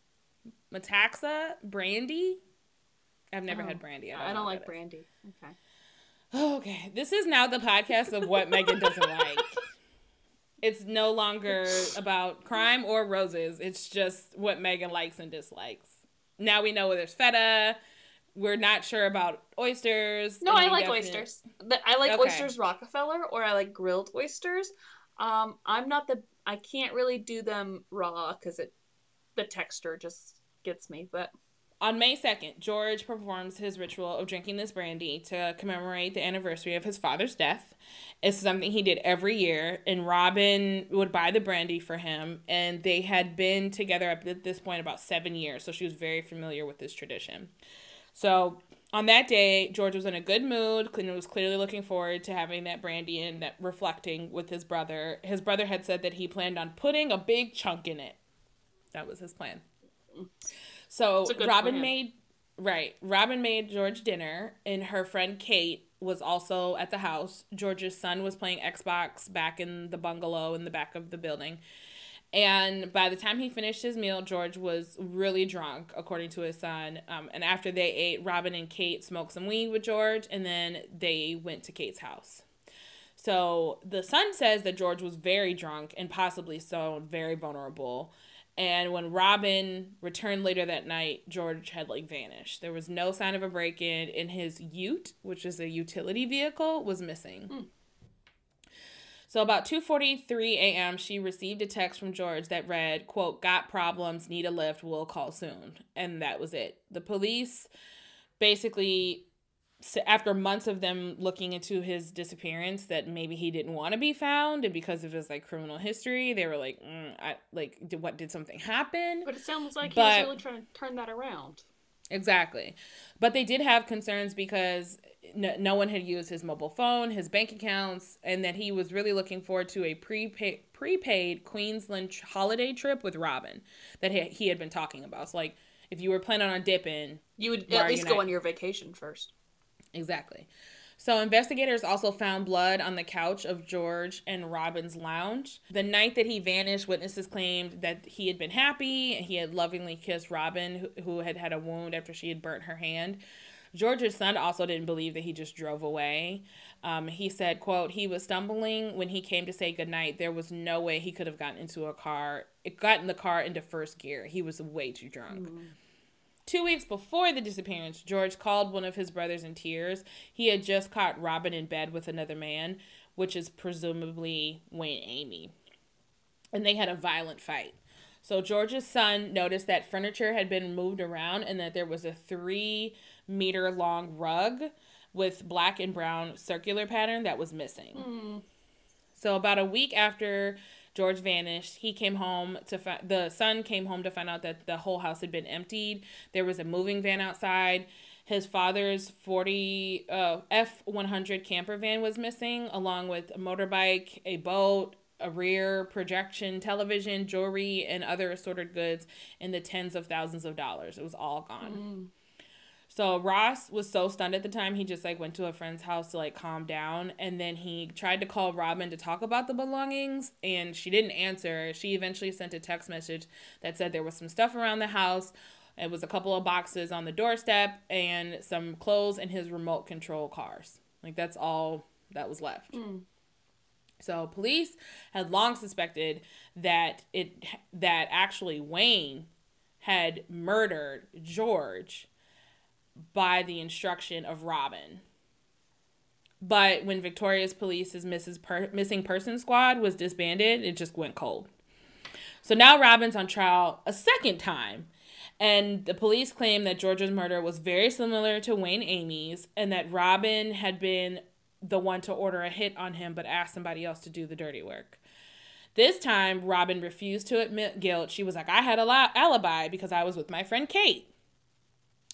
brandy. I've never had brandy. I don't like brandy. Okay. Okay, this is now the podcast of what Megan doesn't like. It's no longer about crime or roses. It's just what Megan likes and dislikes. Now we know there's feta. We're not sure about oysters. No, I like oysters. I like oysters Rockefeller, or I like grilled oysters. I can't really do them raw because the texture just gets me. But on May 2nd, George performs his ritual of drinking this brandy to commemorate the anniversary of his father's death. It's something he did every year, and Robin would buy the brandy for him, and they had been together at this point about 7 years, so she was very familiar with this tradition. So on that day, George was in a good mood and was clearly looking forward to having that brandy and that reflecting with his brother. His brother had said that he planned on putting a big chunk in it. That was his plan. So Robin made George dinner, and her friend Kate was also at the house. George's son was playing Xbox back in the bungalow in the back of the building. And by the time he finished his meal, George was really drunk, according to his son. And after they ate, Robin and Kate smoked some weed with George, and then they went to Kate's house. So the son says that George was very drunk and possibly so very vulnerable. And when Robin returned later that night, George had vanished. There was no sign of a break-in, and his ute, which is a utility vehicle, was missing. So about 2:43 a.m., she received a text from George that read, quote, "Got problems, need a lift, will call soon." And that was it. The police basically, after months of them looking into his disappearance, that maybe he didn't want to be found, and because of his criminal history, they were did something happen? But it sounds like he was really trying to turn that around. Exactly. But they did have concerns because no one had used his mobile phone, his bank accounts, and that he was really looking forward to a prepaid Queensland holiday trip with Robin that he had been talking about. So, if you were planning on dipping, you would at least go on your vacation first. Exactly. So investigators also found blood on the couch of George and Robin's lounge. The night that he vanished, witnesses claimed that he had been happy and he had lovingly kissed Robin, who had had a wound after she had burnt her hand. George's son also didn't believe that he just drove away. He said, quote, "He was stumbling when he came to say goodnight. There was no way he could have gotten into a car. It got in the car into first gear. He was way too drunk." 2 weeks before the disappearance, George called one of his brothers in tears. He had just caught Robin in bed with another man, which is presumably Wayne Amy. And they had a violent fight. So George's son noticed that furniture had been moved around and that there was a 3-meter-long rug with black and brown circular pattern that was missing. So about a week after George vanished, the son came home to find out that the whole house had been emptied. There was a moving van outside. His father's F-100 camper van was missing, along with a motorbike, a boat, a rear projection television, jewelry, and other assorted goods in the tens of thousands of dollars. It was all gone. So Ross was so stunned at the time, he just went to a friend's house to calm down. And then he tried to call Robin to talk about the belongings, and she didn't answer. She eventually sent a text message that said there was some stuff around the house. It was a couple of boxes on the doorstep and some clothes and his remote control cars. That's all that was left. So police had long suspected that actually Wayne had murdered George by the instruction of Robin. But when Victoria's Police's missing person squad was disbanded, it just went cold. So now Robin's on trial a second time, and the police claim that George's murder was very similar to Wayne Amy's, and that Robin had been the one to order a hit on him but asked somebody else to do the dirty work. This time, Robin refused to admit guilt. She was like, "I had an alibi because I was with my friend Kate."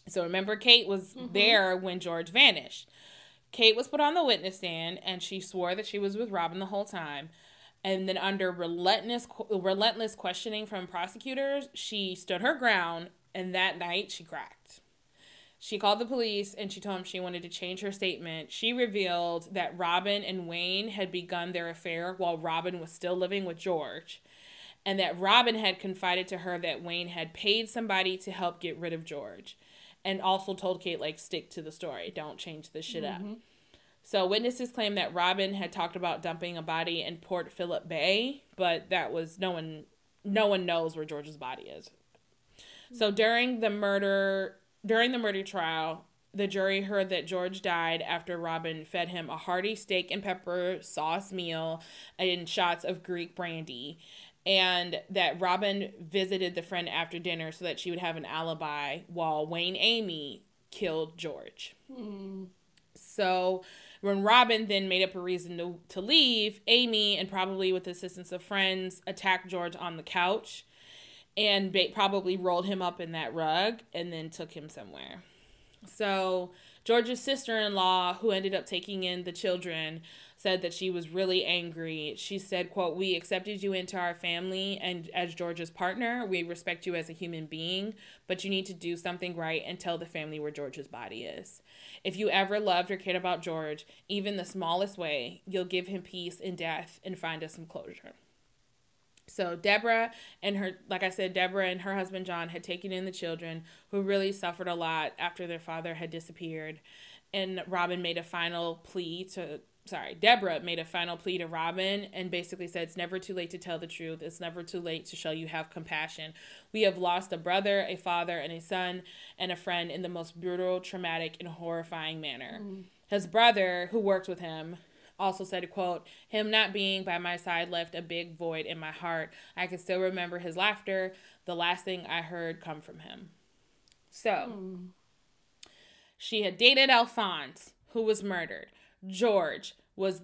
So remember, Kate was there when George vanished. Kate was put on the witness stand, and she swore that she was with Robin the whole time. And then under relentless questioning from prosecutors, she stood her ground, and that night she cracked. She called the police, and she told them she wanted to change her statement. She revealed that Robin and Wayne had begun their affair while Robin was still living with George, and that Robin had confided to her that Wayne had paid somebody to help get rid of George, and also told Kate, like, stick to the story. Don't change this shit up. So witnesses claim that Robin had talked about dumping a body in Port Phillip Bay, but that was no one knows where George's body is. So during the murder trial, the jury heard that George died after Robin fed him a hearty steak and pepper sauce meal and shots of Greek brandy, and that Robin visited the friend after dinner so that she would have an alibi while Wayne Amy killed George. So when Robin then made up a reason to leave, Amy, and probably with the assistance of friends, attacked George on the couch and probably rolled him up in that rug and then took him somewhere. So George's sister-in-law, who ended up taking in the children, said that she was really angry. She said, quote, "We accepted you into our family and as George's partner. We respect you as a human being, but you need to do something right and tell the family where George's body is. If you ever loved or cared about George, even the smallest way, you'll give him peace in death and find us some closure." So Deborah and her husband John had taken in the children, who really suffered a lot after their father had disappeared. And Deborah made a final plea to Robin and basically said, "It's never too late to tell the truth. It's never too late to show you have compassion. We have lost a brother, a father, and a son, and a friend in the most brutal, traumatic, and horrifying manner." His brother, who worked with him, also said, quote, "Him not being by my side left a big void in my heart. I can still remember his laughter, the last thing I heard come from him." So, she had dated Alphonse, who was murdered. George was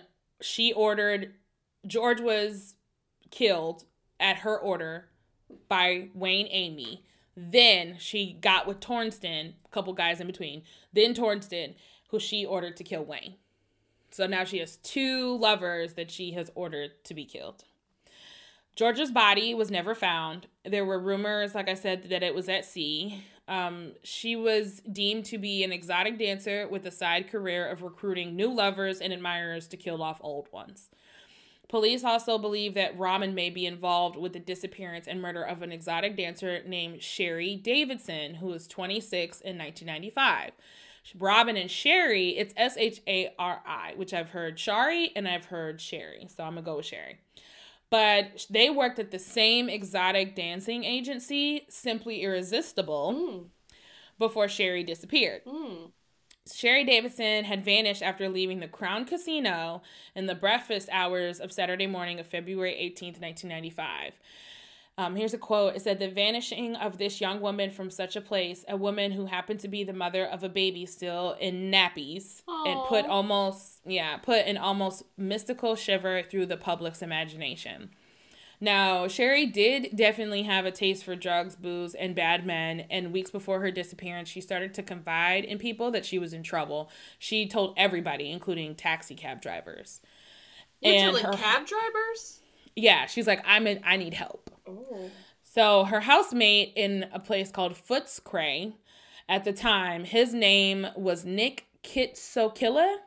killed at her order by Wayne Amy. Then she got with Tornston, a couple guys in between. Then Tornston, who she ordered to kill Wayne. So now she has two lovers that she has ordered to be killed. George's body was never found. There were rumors, like I said, that it was at sea. She was deemed to be an exotic dancer with a side career of recruiting new lovers and admirers to kill off old ones. Police also believe that Robin may be involved with the disappearance and murder of an exotic dancer named Sherry Davidson, who was 26 in 1995. Robin and Sherry, it's Shari, which I've heard Shari and I've heard Sherry. So I'm going to go with Sherry. But they worked at the same exotic dancing agency, Simply Irresistible, before Sherry disappeared. Sherry Davidson had vanished after leaving the Crown Casino in the breakfast hours of Saturday morning of February 18th, 1995. Here's a quote. It said, "The vanishing of this young woman from such a place, a woman who happened to be the mother of a baby still in nappies, and put an almost mystical shiver through the public's imagination." Now, Sherry did definitely have a taste for drugs, booze, and bad men, and weeks before her disappearance, she started to confide in people that she was in trouble. She told everybody, including taxi cab drivers. Literally, cab drivers? Yeah, she's like, I need help. Oh. So her housemate in a place called Footscray, at the time, his name was Nick Kitsokillas.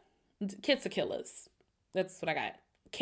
That's what I got.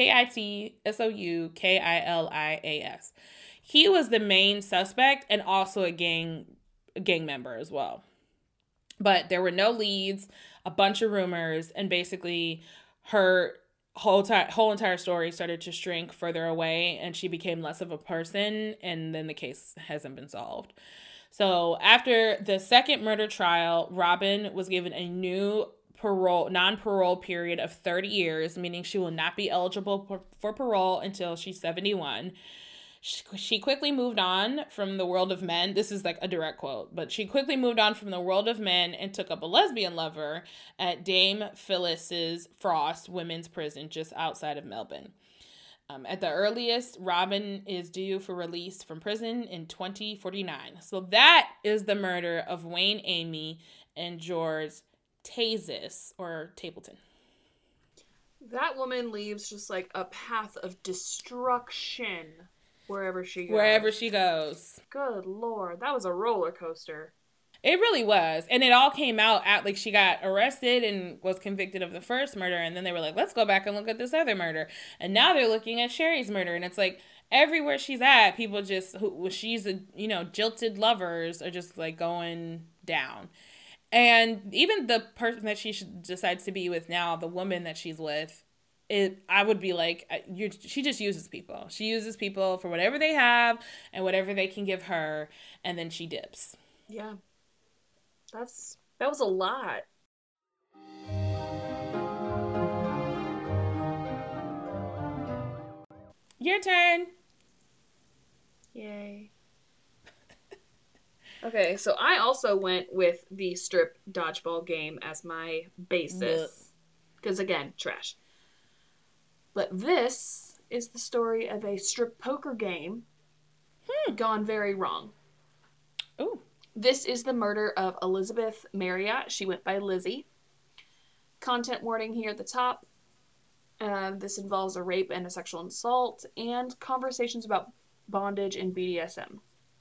Kitsoukilas. He was the main suspect and also a gang member as well. But there were no leads, a bunch of rumors, and basically her whole entire story started to shrink further away, and she became less of a person, and then the case hasn't been solved. So after the second murder trial, Robin was given a new non-parole period of 30 years, meaning she will not be eligible for parole until she's 71. She quickly moved on from the world of men. This is like a direct quote, but she quickly moved on from the world of men and took up a lesbian lover at Dame Phyllis's Frost Women's Prison just outside of Melbourne. At the earliest, Robin is due for release from prison in 2049. So that is the murder of Wayne Amy and George Tazis, or Tapleton. That woman leaves just like a path of destruction wherever she goes. Wherever she goes. Good Lord, that was a roller coaster. It really was. And it all came out at, like, she got arrested and was convicted of the first murder. And then they were like, let's go back and look at this other murder. And now they're looking at Sherry's murder. And it's like, everywhere she's at, people just, she's, jilted lovers are just, like, going down. And even the person that she decides to be with now, the woman that she's with, I would be like, she just uses people. She uses people for whatever they have and whatever they can give her. And then she dips. Yeah. That was a lot. Your turn. Yay. Okay, so I also went with the strip dodgeball game as my basis. Because again, trash. But this is the story of a strip poker game gone very wrong. Ooh. This is the murder of Elizabeth Marriott. She went by Lizzie. Content warning here at the top. This involves a rape and a sexual assault and conversations about bondage and BDSM.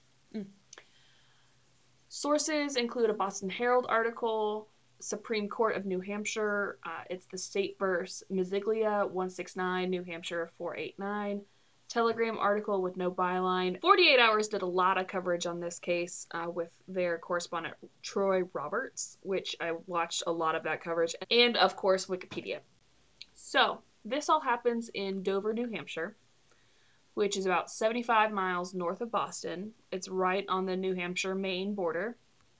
Sources include a Boston Herald article, Supreme Court of New Hampshire. It's the State vs. Mazziglia, 169, New Hampshire, 489. Telegram article with no byline. 48 Hours did a lot of coverage on this case with their correspondent Troy Roberts, which I watched a lot of that coverage, and of course Wikipedia. So this all happens in Dover, New Hampshire, which is about 75 miles north of Boston. It's right on the New Hampshire-Maine border.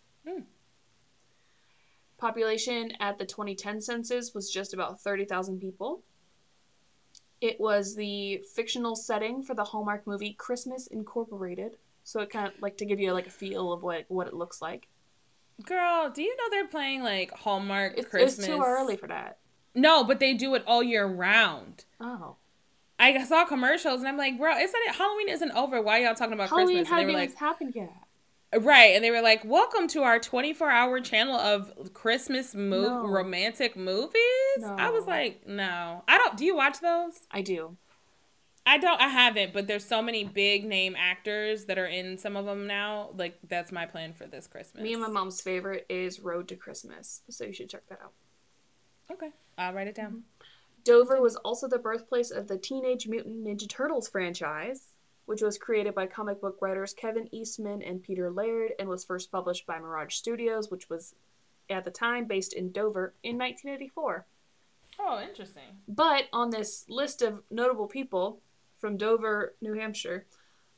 Population at the 2010 census was just about 30,000 people. It was the fictional setting for the Hallmark movie Christmas Incorporated. So it kind of, like, to give you, like, a feel of what it looks like. Girl, do you know they're playing, like, Hallmark Christmas? It's too early for that. No, but they do it all year round. Oh. I saw commercials, and I'm like, bro, Halloween isn't over. Why are y'all talking about Christmas? Halloween hasn't even happened yet. Right, and they were like, welcome to our 24-hour channel of Christmas romantic movies. No. I was like, no. Do you watch those? I do. I haven't, but there's so many big name actors that are in some of them now. Like, that's my plan for this Christmas. Me and my mom's favorite is Road to Christmas, so you should check that out. Okay, I'll write it down. Dover was also the birthplace of the Teenage Mutant Ninja Turtles franchise, which was created by comic book writers Kevin Eastman and Peter Laird and was first published by Mirage Studios, which was, at the time, based in Dover in 1984. Oh, interesting. But on this list of notable people from Dover, New Hampshire,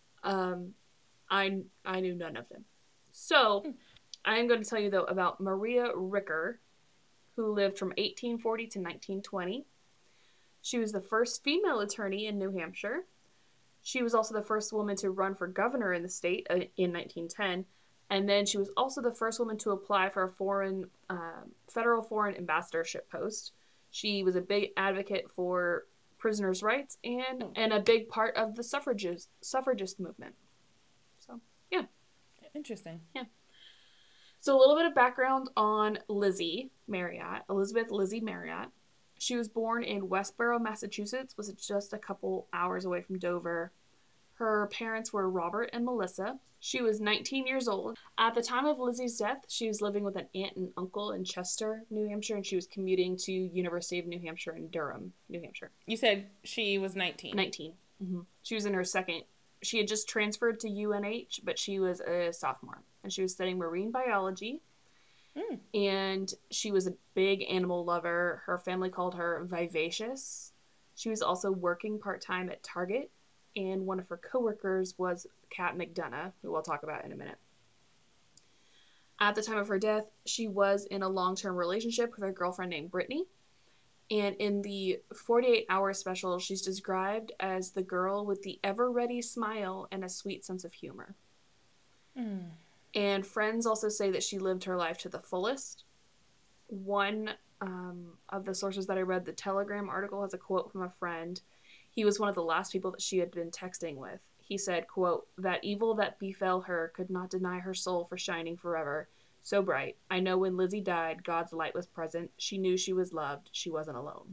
I knew none of them. So, I am going to tell you, though, about Maria Ricker, who lived from 1840 to 1920. She was the first female attorney in New Hampshire. She was also the first woman to run for governor in the state in 1910, and then she was also the first woman to apply for a federal foreign ambassadorship post. She was a big advocate for prisoners' rights and a big part of the suffragist movement. So, yeah. Interesting. Yeah. So a little bit of background on Lizzie Marriott, Elizabeth Lizzie Marriott. She was born in Westborough, Massachusetts, was just a couple hours away from Dover. Her parents were Robert and Melissa. She was 19 years old. At the time of Lizzie's death, she was living with an aunt and uncle in Chester, New Hampshire, and she was commuting to University of New Hampshire in Durham, New Hampshire. You said she was 19. 19. Mm-hmm. She was in her second. She had just transferred to UNH, but she was a sophomore, and she was studying marine biology. And she was a big animal lover. Her family called her vivacious. She was also working part-time at Target, and one of her coworkers was Kat McDonough, who we'll talk about in a minute. At the time of her death, she was in a long-term relationship with a girlfriend named Brittany, and in the 48-hour special, she's described as the girl with the ever-ready smile and a sweet sense of humor. And friends also say that she lived her life to the fullest. One of the sources that I read, the Telegram article, has a quote from a friend. He was one of the last people that she had been texting with. He said, quote, "That evil that befell her could not deny her soul for shining forever. So bright. I know when Lizzie died, God's light was present. She knew she was loved. She wasn't alone."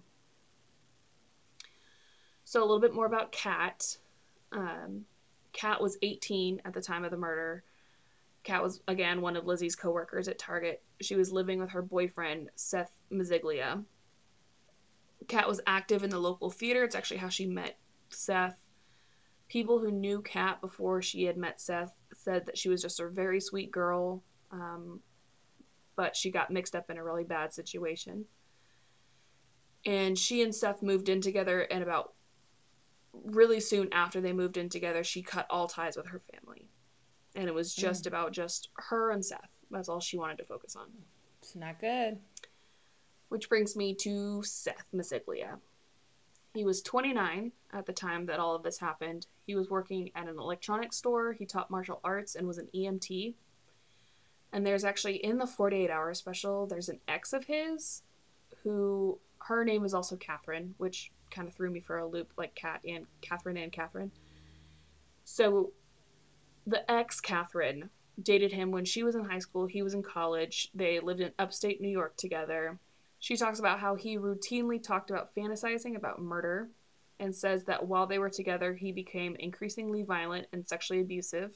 So a little bit more about Kat. Kat was 18 at the time of the murder. Kat was, again, one of Lizzie's coworkers at Target. She was living with her boyfriend, Seth Mazziglia. Kat was active in the local theater. It's actually how she met Seth. People who knew Kat before she had met Seth said that she was just a very sweet girl, but she got mixed up in a really bad situation. And she and Seth moved in together, and about really soon after they moved in together, she cut all ties with her family. And it was just about just her and Seth. That's all she wanted to focus on. It's not good. Which brings me to Seth Mazziglia. He was 29 at the time that all of this happened. He was working at an electronics store. He taught martial arts and was an EMT. And there's actually, in the 48 Hour special, there's an ex of his who, her name is also Catherine, which kind of threw me for a loop, like Kat and Catherine. So the ex, Catherine, dated him when she was in high school. He was in college. They lived in upstate New York together. She talks about how he routinely talked about fantasizing about murder and says that while they were together, he became increasingly violent and sexually abusive.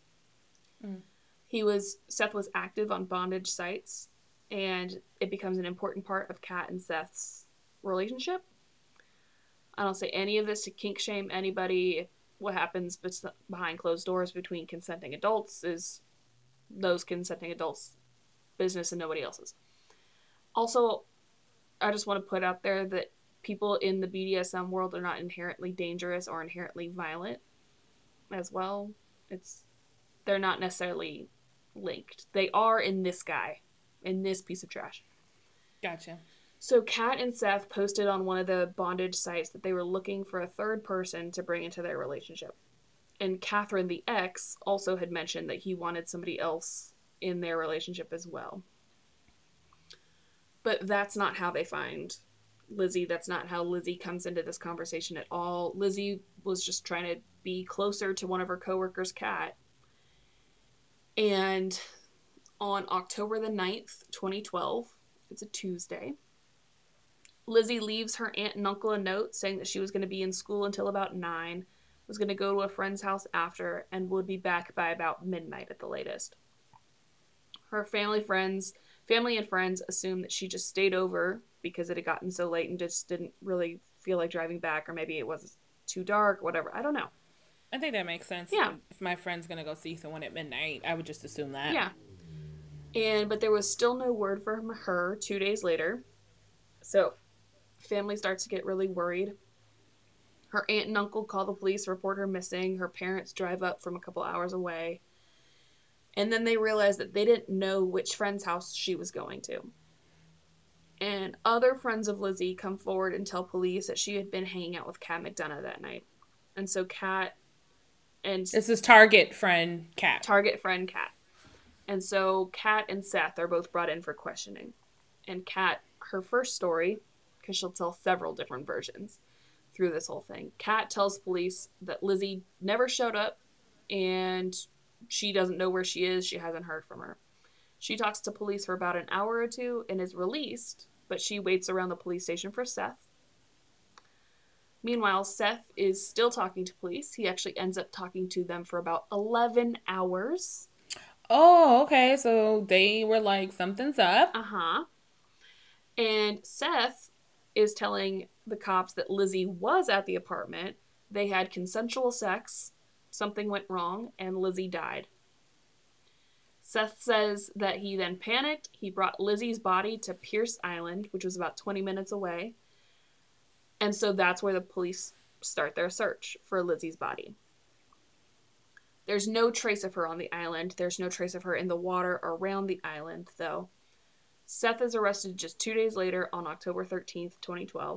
Seth was active on bondage sites, and it becomes an important part of Kat and Seth's relationship. I don't say any of this to kink shame anybody. What happens behind closed doors between consenting adults is those consenting adults' business and nobody else's. Also, I just want to put out there that people in the BDSM world are not inherently dangerous or inherently violent as well. They're not necessarily linked. They are in this piece of trash. Gotcha. So Kat and Seth posted on one of the bondage sites that they were looking for a third person to bring into their relationship. And Catherine, the ex, also had mentioned that he wanted somebody else in their relationship as well. But that's not how they find Lizzie. That's not how Lizzie comes into this conversation at all. Lizzie was just trying to be closer to one of her coworkers, Kat. And on October the 9th, 2012, it's a Tuesday, Lizzie leaves her aunt and uncle a note saying that she was going to be in school until about 9, was going to go to a friend's house after, and would be back by about midnight at the latest. Her family and friends assumed that she just stayed over because it had gotten so late and just didn't really feel like driving back, or maybe it was too dark, whatever. I don't know. I think that makes sense. Yeah. If my friend's going to go see someone at midnight, I would just assume that. Yeah. But there was still no word from her 2 days later. So family starts to get really worried. Her aunt and uncle call the police, report her missing. Her parents drive up from a couple hours away. And then they realize that they didn't know which friend's house she was going to. And other friends of Lizzie come forward and tell police that she had been hanging out with Kat McDonough that night. And so Kat and... This is Target friend Kat. And so Kat and Seth are both brought in for questioning. And Kat, her first story, because she'll tell several different versions through this whole thing, Kat tells police that Lizzie never showed up and she doesn't know where she is. She hasn't heard from her. She talks to police for about an hour or two and is released, but she waits around the police station for Seth. Meanwhile, Seth is still talking to police. He actually ends up talking to them for about 11 hours. Oh, okay. So they were like, something's up. Uh-huh. And Seth is telling the cops that Lizzie was at the apartment. They had consensual sex. Something went wrong, and Lizzie died. Seth says that he then panicked. He brought Lizzie's body to Pierce Island, which was about 20 minutes away. And so that's where the police start their search for Lizzie's body. There's no trace of her on the island. There's no trace of her in the water around the island, though. Seth is arrested just 2 days later on October 13th, 2012.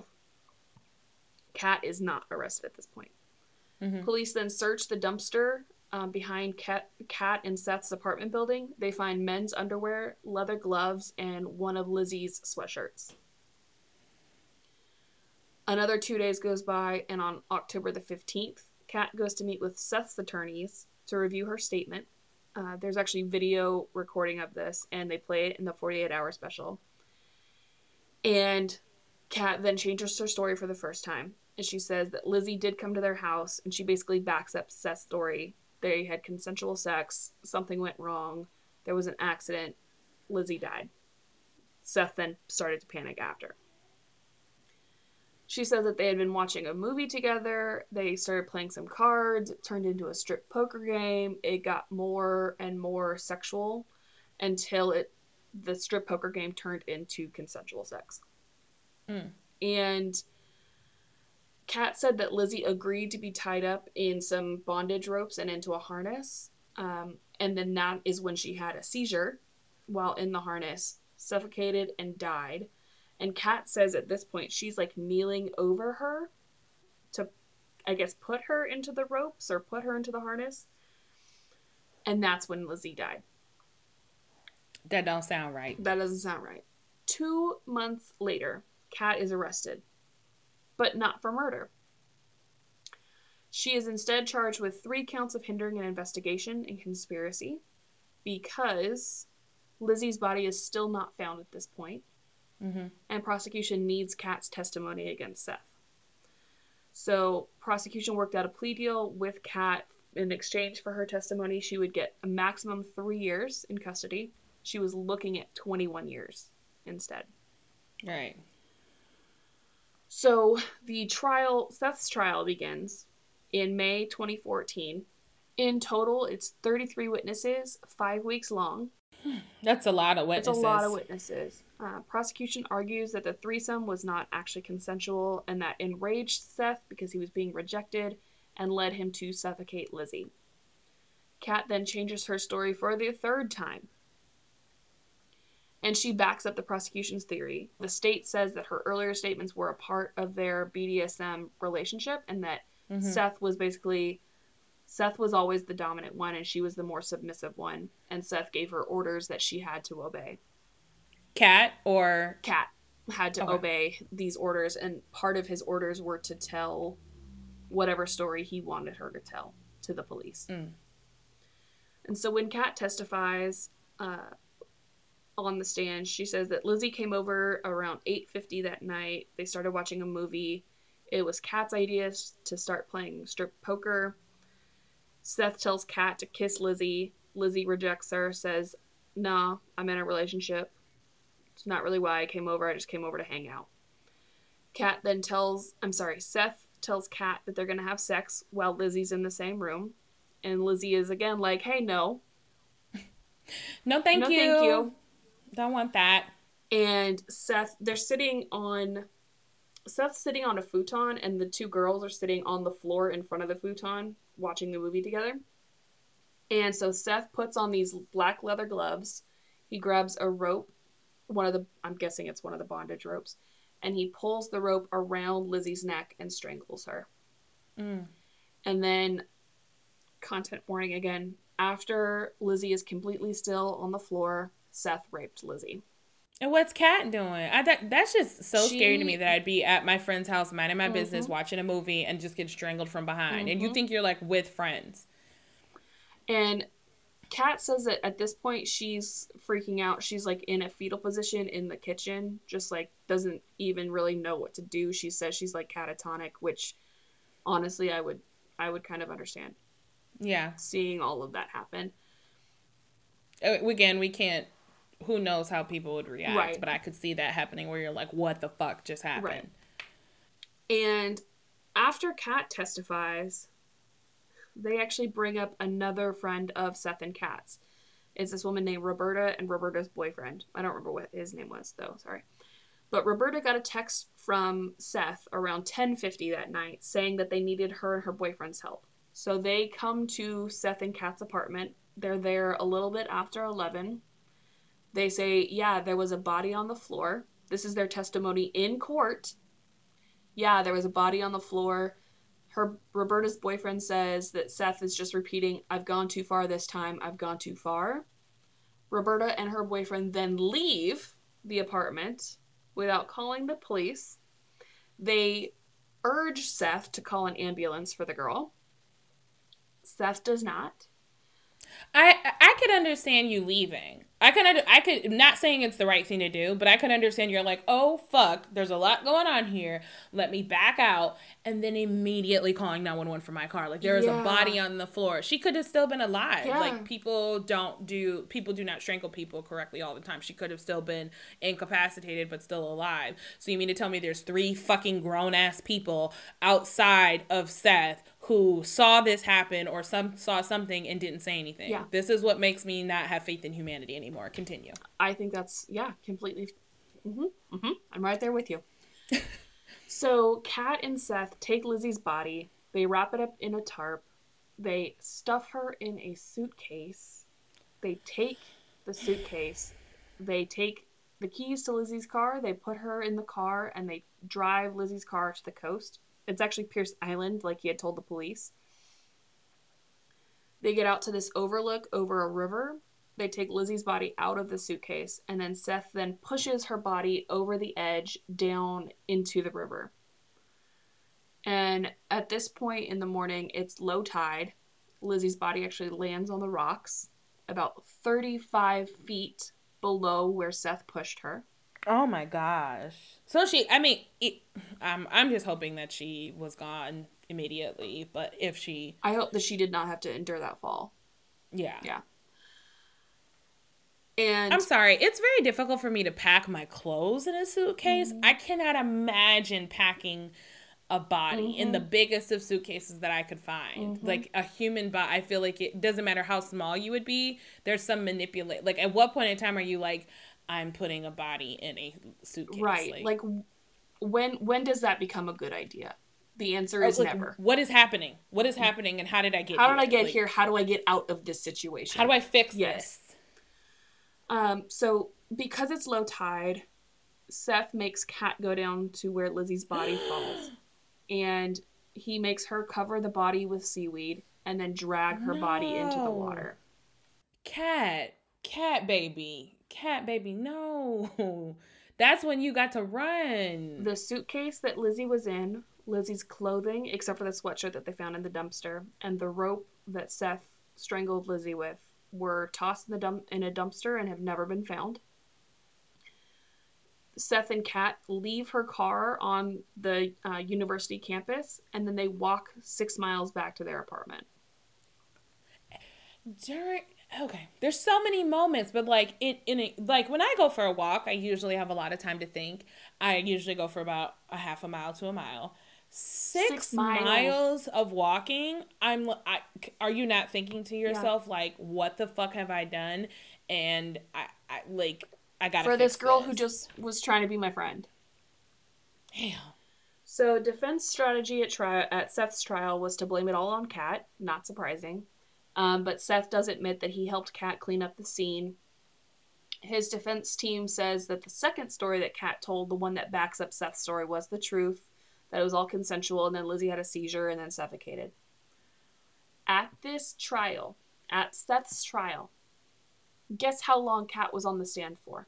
Kat is not arrested at this point. Mm-hmm. Police then search the dumpster behind Kat and Seth's apartment building. They find men's underwear, leather gloves, and one of Lizzie's sweatshirts. Another 2 days goes by, and on October the 15th, Kat goes to meet with Seth's attorneys to review her statement. There's actually video recording of this, and they play it in the 48-hour special. And Kat then changes her story for the first time. And she says that Lizzie did come to their house, and she basically backs up Seth's story. They had consensual sex, something went wrong, there was an accident, Lizzie died. Seth then started to panic after. She says that they had been watching a movie together, they started playing some cards, it turned into a strip poker game, it got more and more sexual until the strip poker game turned into consensual sex. And Kat said that Lizzie agreed to be tied up in some bondage ropes and into a harness, and then that is when she had a seizure while in the harness, suffocated, and died. And Kat says at this point she's like kneeling over her to, I guess, put her into the ropes or put her into the harness. And that's when Lizzie died. That don't sound right. That doesn't sound right. 2 months later, Kat is arrested, but not for murder. She is instead charged with 3 counts of hindering an investigation and conspiracy because Lizzie's body is still not found at this point. And prosecution needs Kat's testimony against Seth. So prosecution worked out a plea deal with Kat. In exchange for her testimony, she would get a maximum 3 years in custody. She was looking at 21 years instead. Right. So the trial, Seth's trial, begins in May 2014. In total, it's 33 witnesses, 5 weeks long. That's a lot of witnesses. It's a lot of witnesses. Prosecution argues that the threesome was not actually consensual and that enraged Seth because he was being rejected and led him to suffocate Lizzie. Kat then changes her story for the 3rd time. And she backs up the prosecution's theory. The state says that her earlier statements were a part of their BDSM relationship and that Seth was always the dominant one and she was the more submissive one. And Seth gave her orders that she had to obey. Kat had to obey these orders, and part of his orders were to tell whatever story he wanted her to tell to the police. And so when Kat testifies on the stand, she says that Lizzie came over around 8:50 that night. They started watching a movie. It was Kat's idea to start playing strip poker. Seth tells Kat to kiss Lizzie. Lizzie rejects her, says, "Nah, I'm in a relationship. It's not really why I came over. I just came over to hang out." Seth tells Kat that they're going to have sex while Lizzie's in the same room. And Lizzie is again like, "Hey, no. No, thank you. Don't want that." And Seth's sitting on a futon, and the 2 girls are sitting on the floor in front of the futon watching the movie together. And so Seth puts on these black leather gloves. He grabs a rope, I'm guessing it's one of the bondage ropes, and he pulls the rope around Lizzie's neck and strangles her. And then, content warning again, after Lizzie is completely still on the floor, Seth raped Lizzie. And what's Kat doing? That's just so scary to me that I'd be at my friend's house minding my business, watching a movie, and just get strangled from behind. And you think you're like with friends. And Kat says that at this point she's freaking out. She's like in a fetal position in the kitchen, just like doesn't even really know what to do. She says she's like catatonic, which honestly I would kind of understand. Yeah. Seeing all of that happen. Again, we can't, who knows how people would react, right. But I could see that happening where you're like, what the fuck just happened? Right. And after Kat testifies, they actually bring up another friend of Seth and Kat's. It's this woman named Roberta and Roberta's boyfriend. I don't remember what his name was, though. Sorry. But Roberta got a text from Seth around 10:50 that night saying that they needed her and her boyfriend's help. So they come to Seth and Kat's apartment. They're there a little bit after 11. They say, yeah, there was a body on the floor. This is their testimony in court. Yeah, there was a body on the floor. Roberta's boyfriend says that Seth is just repeating, "I've gone too far this time. I've gone too far." Roberta and her boyfriend then leave the apartment without calling the police. They urge Seth to call an ambulance for the girl. Seth does not. I could understand you leaving. I could not saying it's the right thing to do, but I could understand you're like, oh fuck, there's a lot going on here. Let me back out, and then immediately calling 911 for my car. Like there was a body on the floor. She could have still been alive. Yeah. Like people do not strangle people correctly all the time. She could have still been incapacitated but still alive. So you mean to tell me there's 3 fucking grown ass people outside of Seth who saw this happen or saw something and didn't say anything? Yeah. This is what makes me not have faith in humanity anymore. Continue. I think that's, completely. I'm right there with you. So Kat and Seth take Lizzie's body. They wrap it up in a tarp. They stuff her in a suitcase. They take the suitcase. They take the keys to Lizzie's car. They put her in the car and they drive Lizzie's car to the coast. It's actually Pierce Island, like he had told the police. They get out to this overlook over a river. They take Lizzie's body out of the suitcase, and then Seth then pushes her body over the edge down into the river. And at this point in the morning, it's low tide. Lizzie's body actually lands on the rocks about 35 feet below where Seth pushed her. Oh my gosh. So I'm just hoping that she was gone immediately, but if she... I hope that she did not have to endure that fall. Yeah. Yeah. And I'm sorry, it's very difficult for me to pack my clothes in a suitcase. I cannot imagine packing a body in the biggest of suitcases that I could find. Like a human body, I feel like it doesn't matter how small you would be, there's some manipulate. Like at what point in time are you like, I'm putting a body in a suitcase? Right. Like when does that become a good idea? The answer is never. What is happening? What is happening and how did I get here? How did I get here? How do I get out of this situation? How do I fix this? So because it's low tide, Seth makes Kat go down to where Lizzie's body falls. And he makes her cover the body with seaweed and then drag her body into the water. Kat baby, no. That's when you got to run. The suitcase that Lizzie was in, Lizzie's clothing, except for the sweatshirt that they found in the dumpster, and the rope that Seth strangled Lizzie with, were tossed in a dumpster and have never been found. Seth and Kat leave her car on the university campus, and then they walk 6 miles back to their apartment. Okay, there's so many moments, but like like when I go for a walk, I usually have a lot of time to think. I usually go for about a half a mile to a mile. 6 miles of walking. Are you not thinking to yourself like, what the fuck have I done? And I gotta for fix this girl this. who just was trying to be my friend. Damn. So defense strategy at Seth's trial was to blame it all on Kat. Not surprising. But Seth does admit that he helped Kat clean up the scene. His defense team says that the second story that Kat told, the one that backs up Seth's story, was the truth. That it was all consensual, and then Lizzie had a seizure and then suffocated. At this trial, at Seth's trial, guess how long Kat was on the stand for?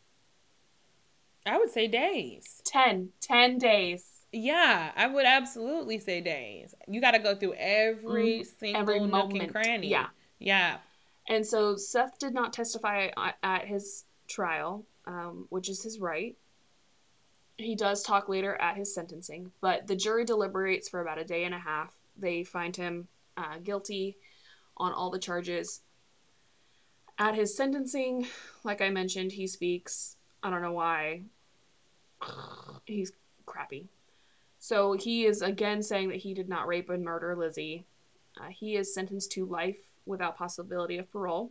I would say days. 10 days. Yeah, I would absolutely say days. You got to go through every single nook and cranny. Yeah. And so Seth did not testify at his trial, which is his right. He does talk later at his sentencing, but the jury deliberates for about a day and a half. They find him guilty on all the charges. At his sentencing, like I mentioned, he speaks. I don't know why. He's crappy. So he is again saying that he did not rape and murder Lizzie. He is sentenced to life without possibility of parole.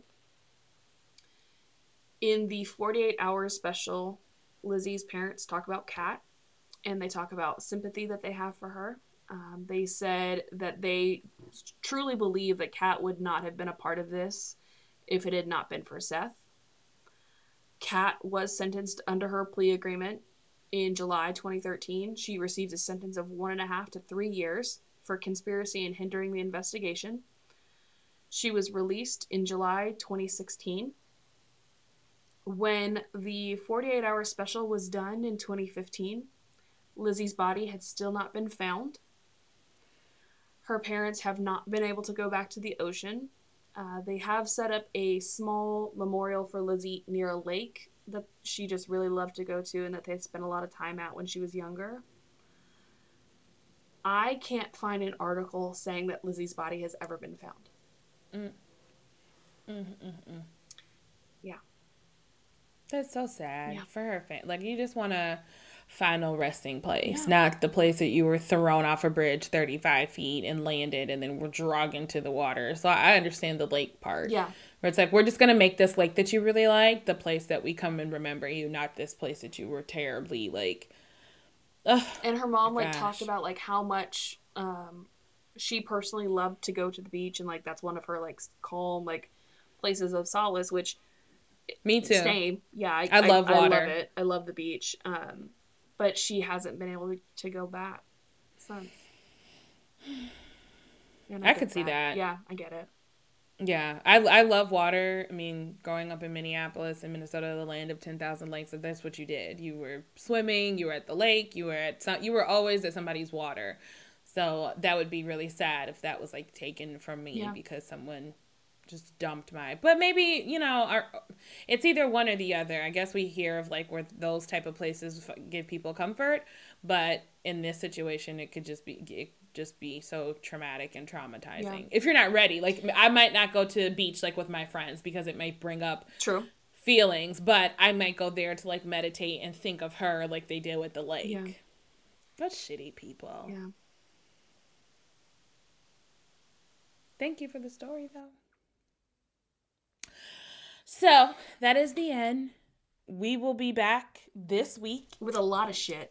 In the 48-hour special, Lizzie's parents talk about Kat, and they talk about sympathy that they have for her. They said that they truly believe that Kat would not have been a part of this if it had not been for Seth. Kat was sentenced under her plea agreement in July 2013. She received a sentence of 1.5 to 3 years for conspiracy and hindering the investigation. She was released in July 2016. When the 48-hour special was done in 2015, Lizzie's body had still not been found. Her parents have not been able to go back to the ocean. They have set up a small memorial for Lizzie near a lake that she just really loved to go to and that they spent a lot of time at when she was younger. I can't find an article saying that Lizzie's body has ever been found. Yeah. That's so sad Yeah. for her family. Like, you just want a final resting place, not the place that you were thrown off a bridge 35 feet and landed and then were dragged into the water. So I understand the lake part. Yeah. Where it's like, we're just going to make this lake that you really like the place that we come and remember you, not this place that you were terribly, like... Ugh, and her mom gosh. talked about like how much she personally loved to go to the beach, and like that's one of her like calm like places of solace, which me too. Same. Yeah, I love water. I love it. I love the beach. But she hasn't been able to go back. So I could see that. Yeah, I get it. Yeah, I love water. I mean, growing up in Minneapolis and Minnesota, the land of 10,000 lakes, that's what you did. You were swimming, you were at the lake, you were always at somebody's water. So that would be really sad if that was like taken from me because someone just dumped but maybe, it's either one or the other. I guess we hear of like where those type of places give people comfort, but in this situation, it could just be so traumatic and traumatizing if you're not ready. Like, I might not go to the beach like with my friends because it might bring up feelings, but I might go there to like meditate and think of her like they did with the lake. Yeah. That's shitty people. Yeah. Thank you for the story though. So that is the end. We will be back this week with a lot of shit.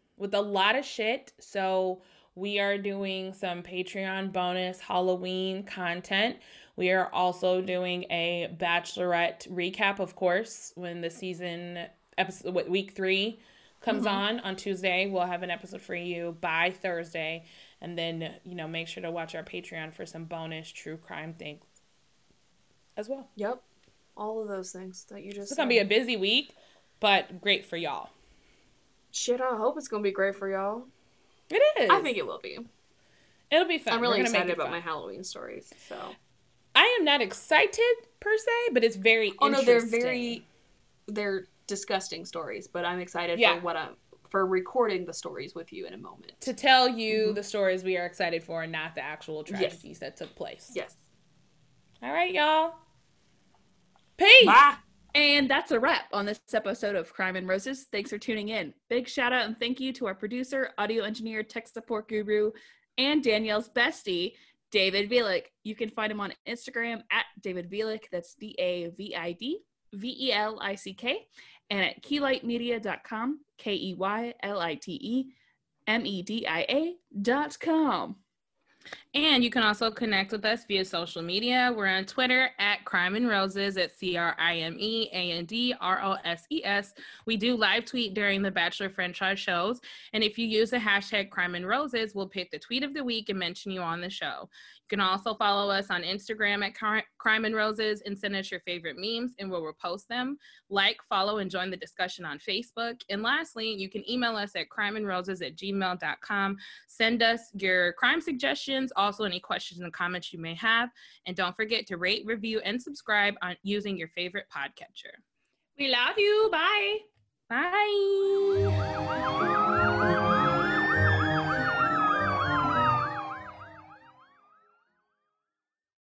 So we are doing some Patreon bonus Halloween content. We are also doing a Bachelorette recap, of course, when the season episode, week 3 comes on Tuesday. We'll have an episode for you by Thursday. And then, make sure to watch our Patreon for some bonus true crime things as well. Yep. All of those things that you just It's going to be a busy week, but great for y'all. Shit, I hope it's going to be great for y'all. It is. I think it will be. It'll be fun. I'm really excited about my Halloween stories, so. I am not excited, per se, but it's very interesting. No, they're disgusting stories, but I'm excited for recording the stories with you in a moment. To tell you the stories we are excited for and not the actual tragedies that took place. Yes. All right, y'all. Peace. Bye. And that's a wrap on this episode of Crime and Roses. Thanks for tuning in. Big shout out and thank you to our producer, audio engineer, tech support guru, and Danielle's bestie, David Velick. You can find him on Instagram at David Velick. That's DavidVelick. And at keylightmedia.com, KeyLitemedia.com. And you can also connect with us via social media. We're on Twitter at Crime and Roses, at CrimeandRoses. We do live tweet during the Bachelor franchise shows. And if you use the hashtag Crime and Roses, we'll pick the tweet of the week and mention you on the show. You can also follow us on Instagram at Crime and Roses and send us your favorite memes and we'll repost them. Like, follow, and join the discussion on Facebook. And lastly, you can email us at crimeandroses@gmail.com. Send us your crime suggestions, also any questions and comments you may have. And don't forget to rate, review, and subscribe on using your favorite podcatcher. We love you. Bye. Bye.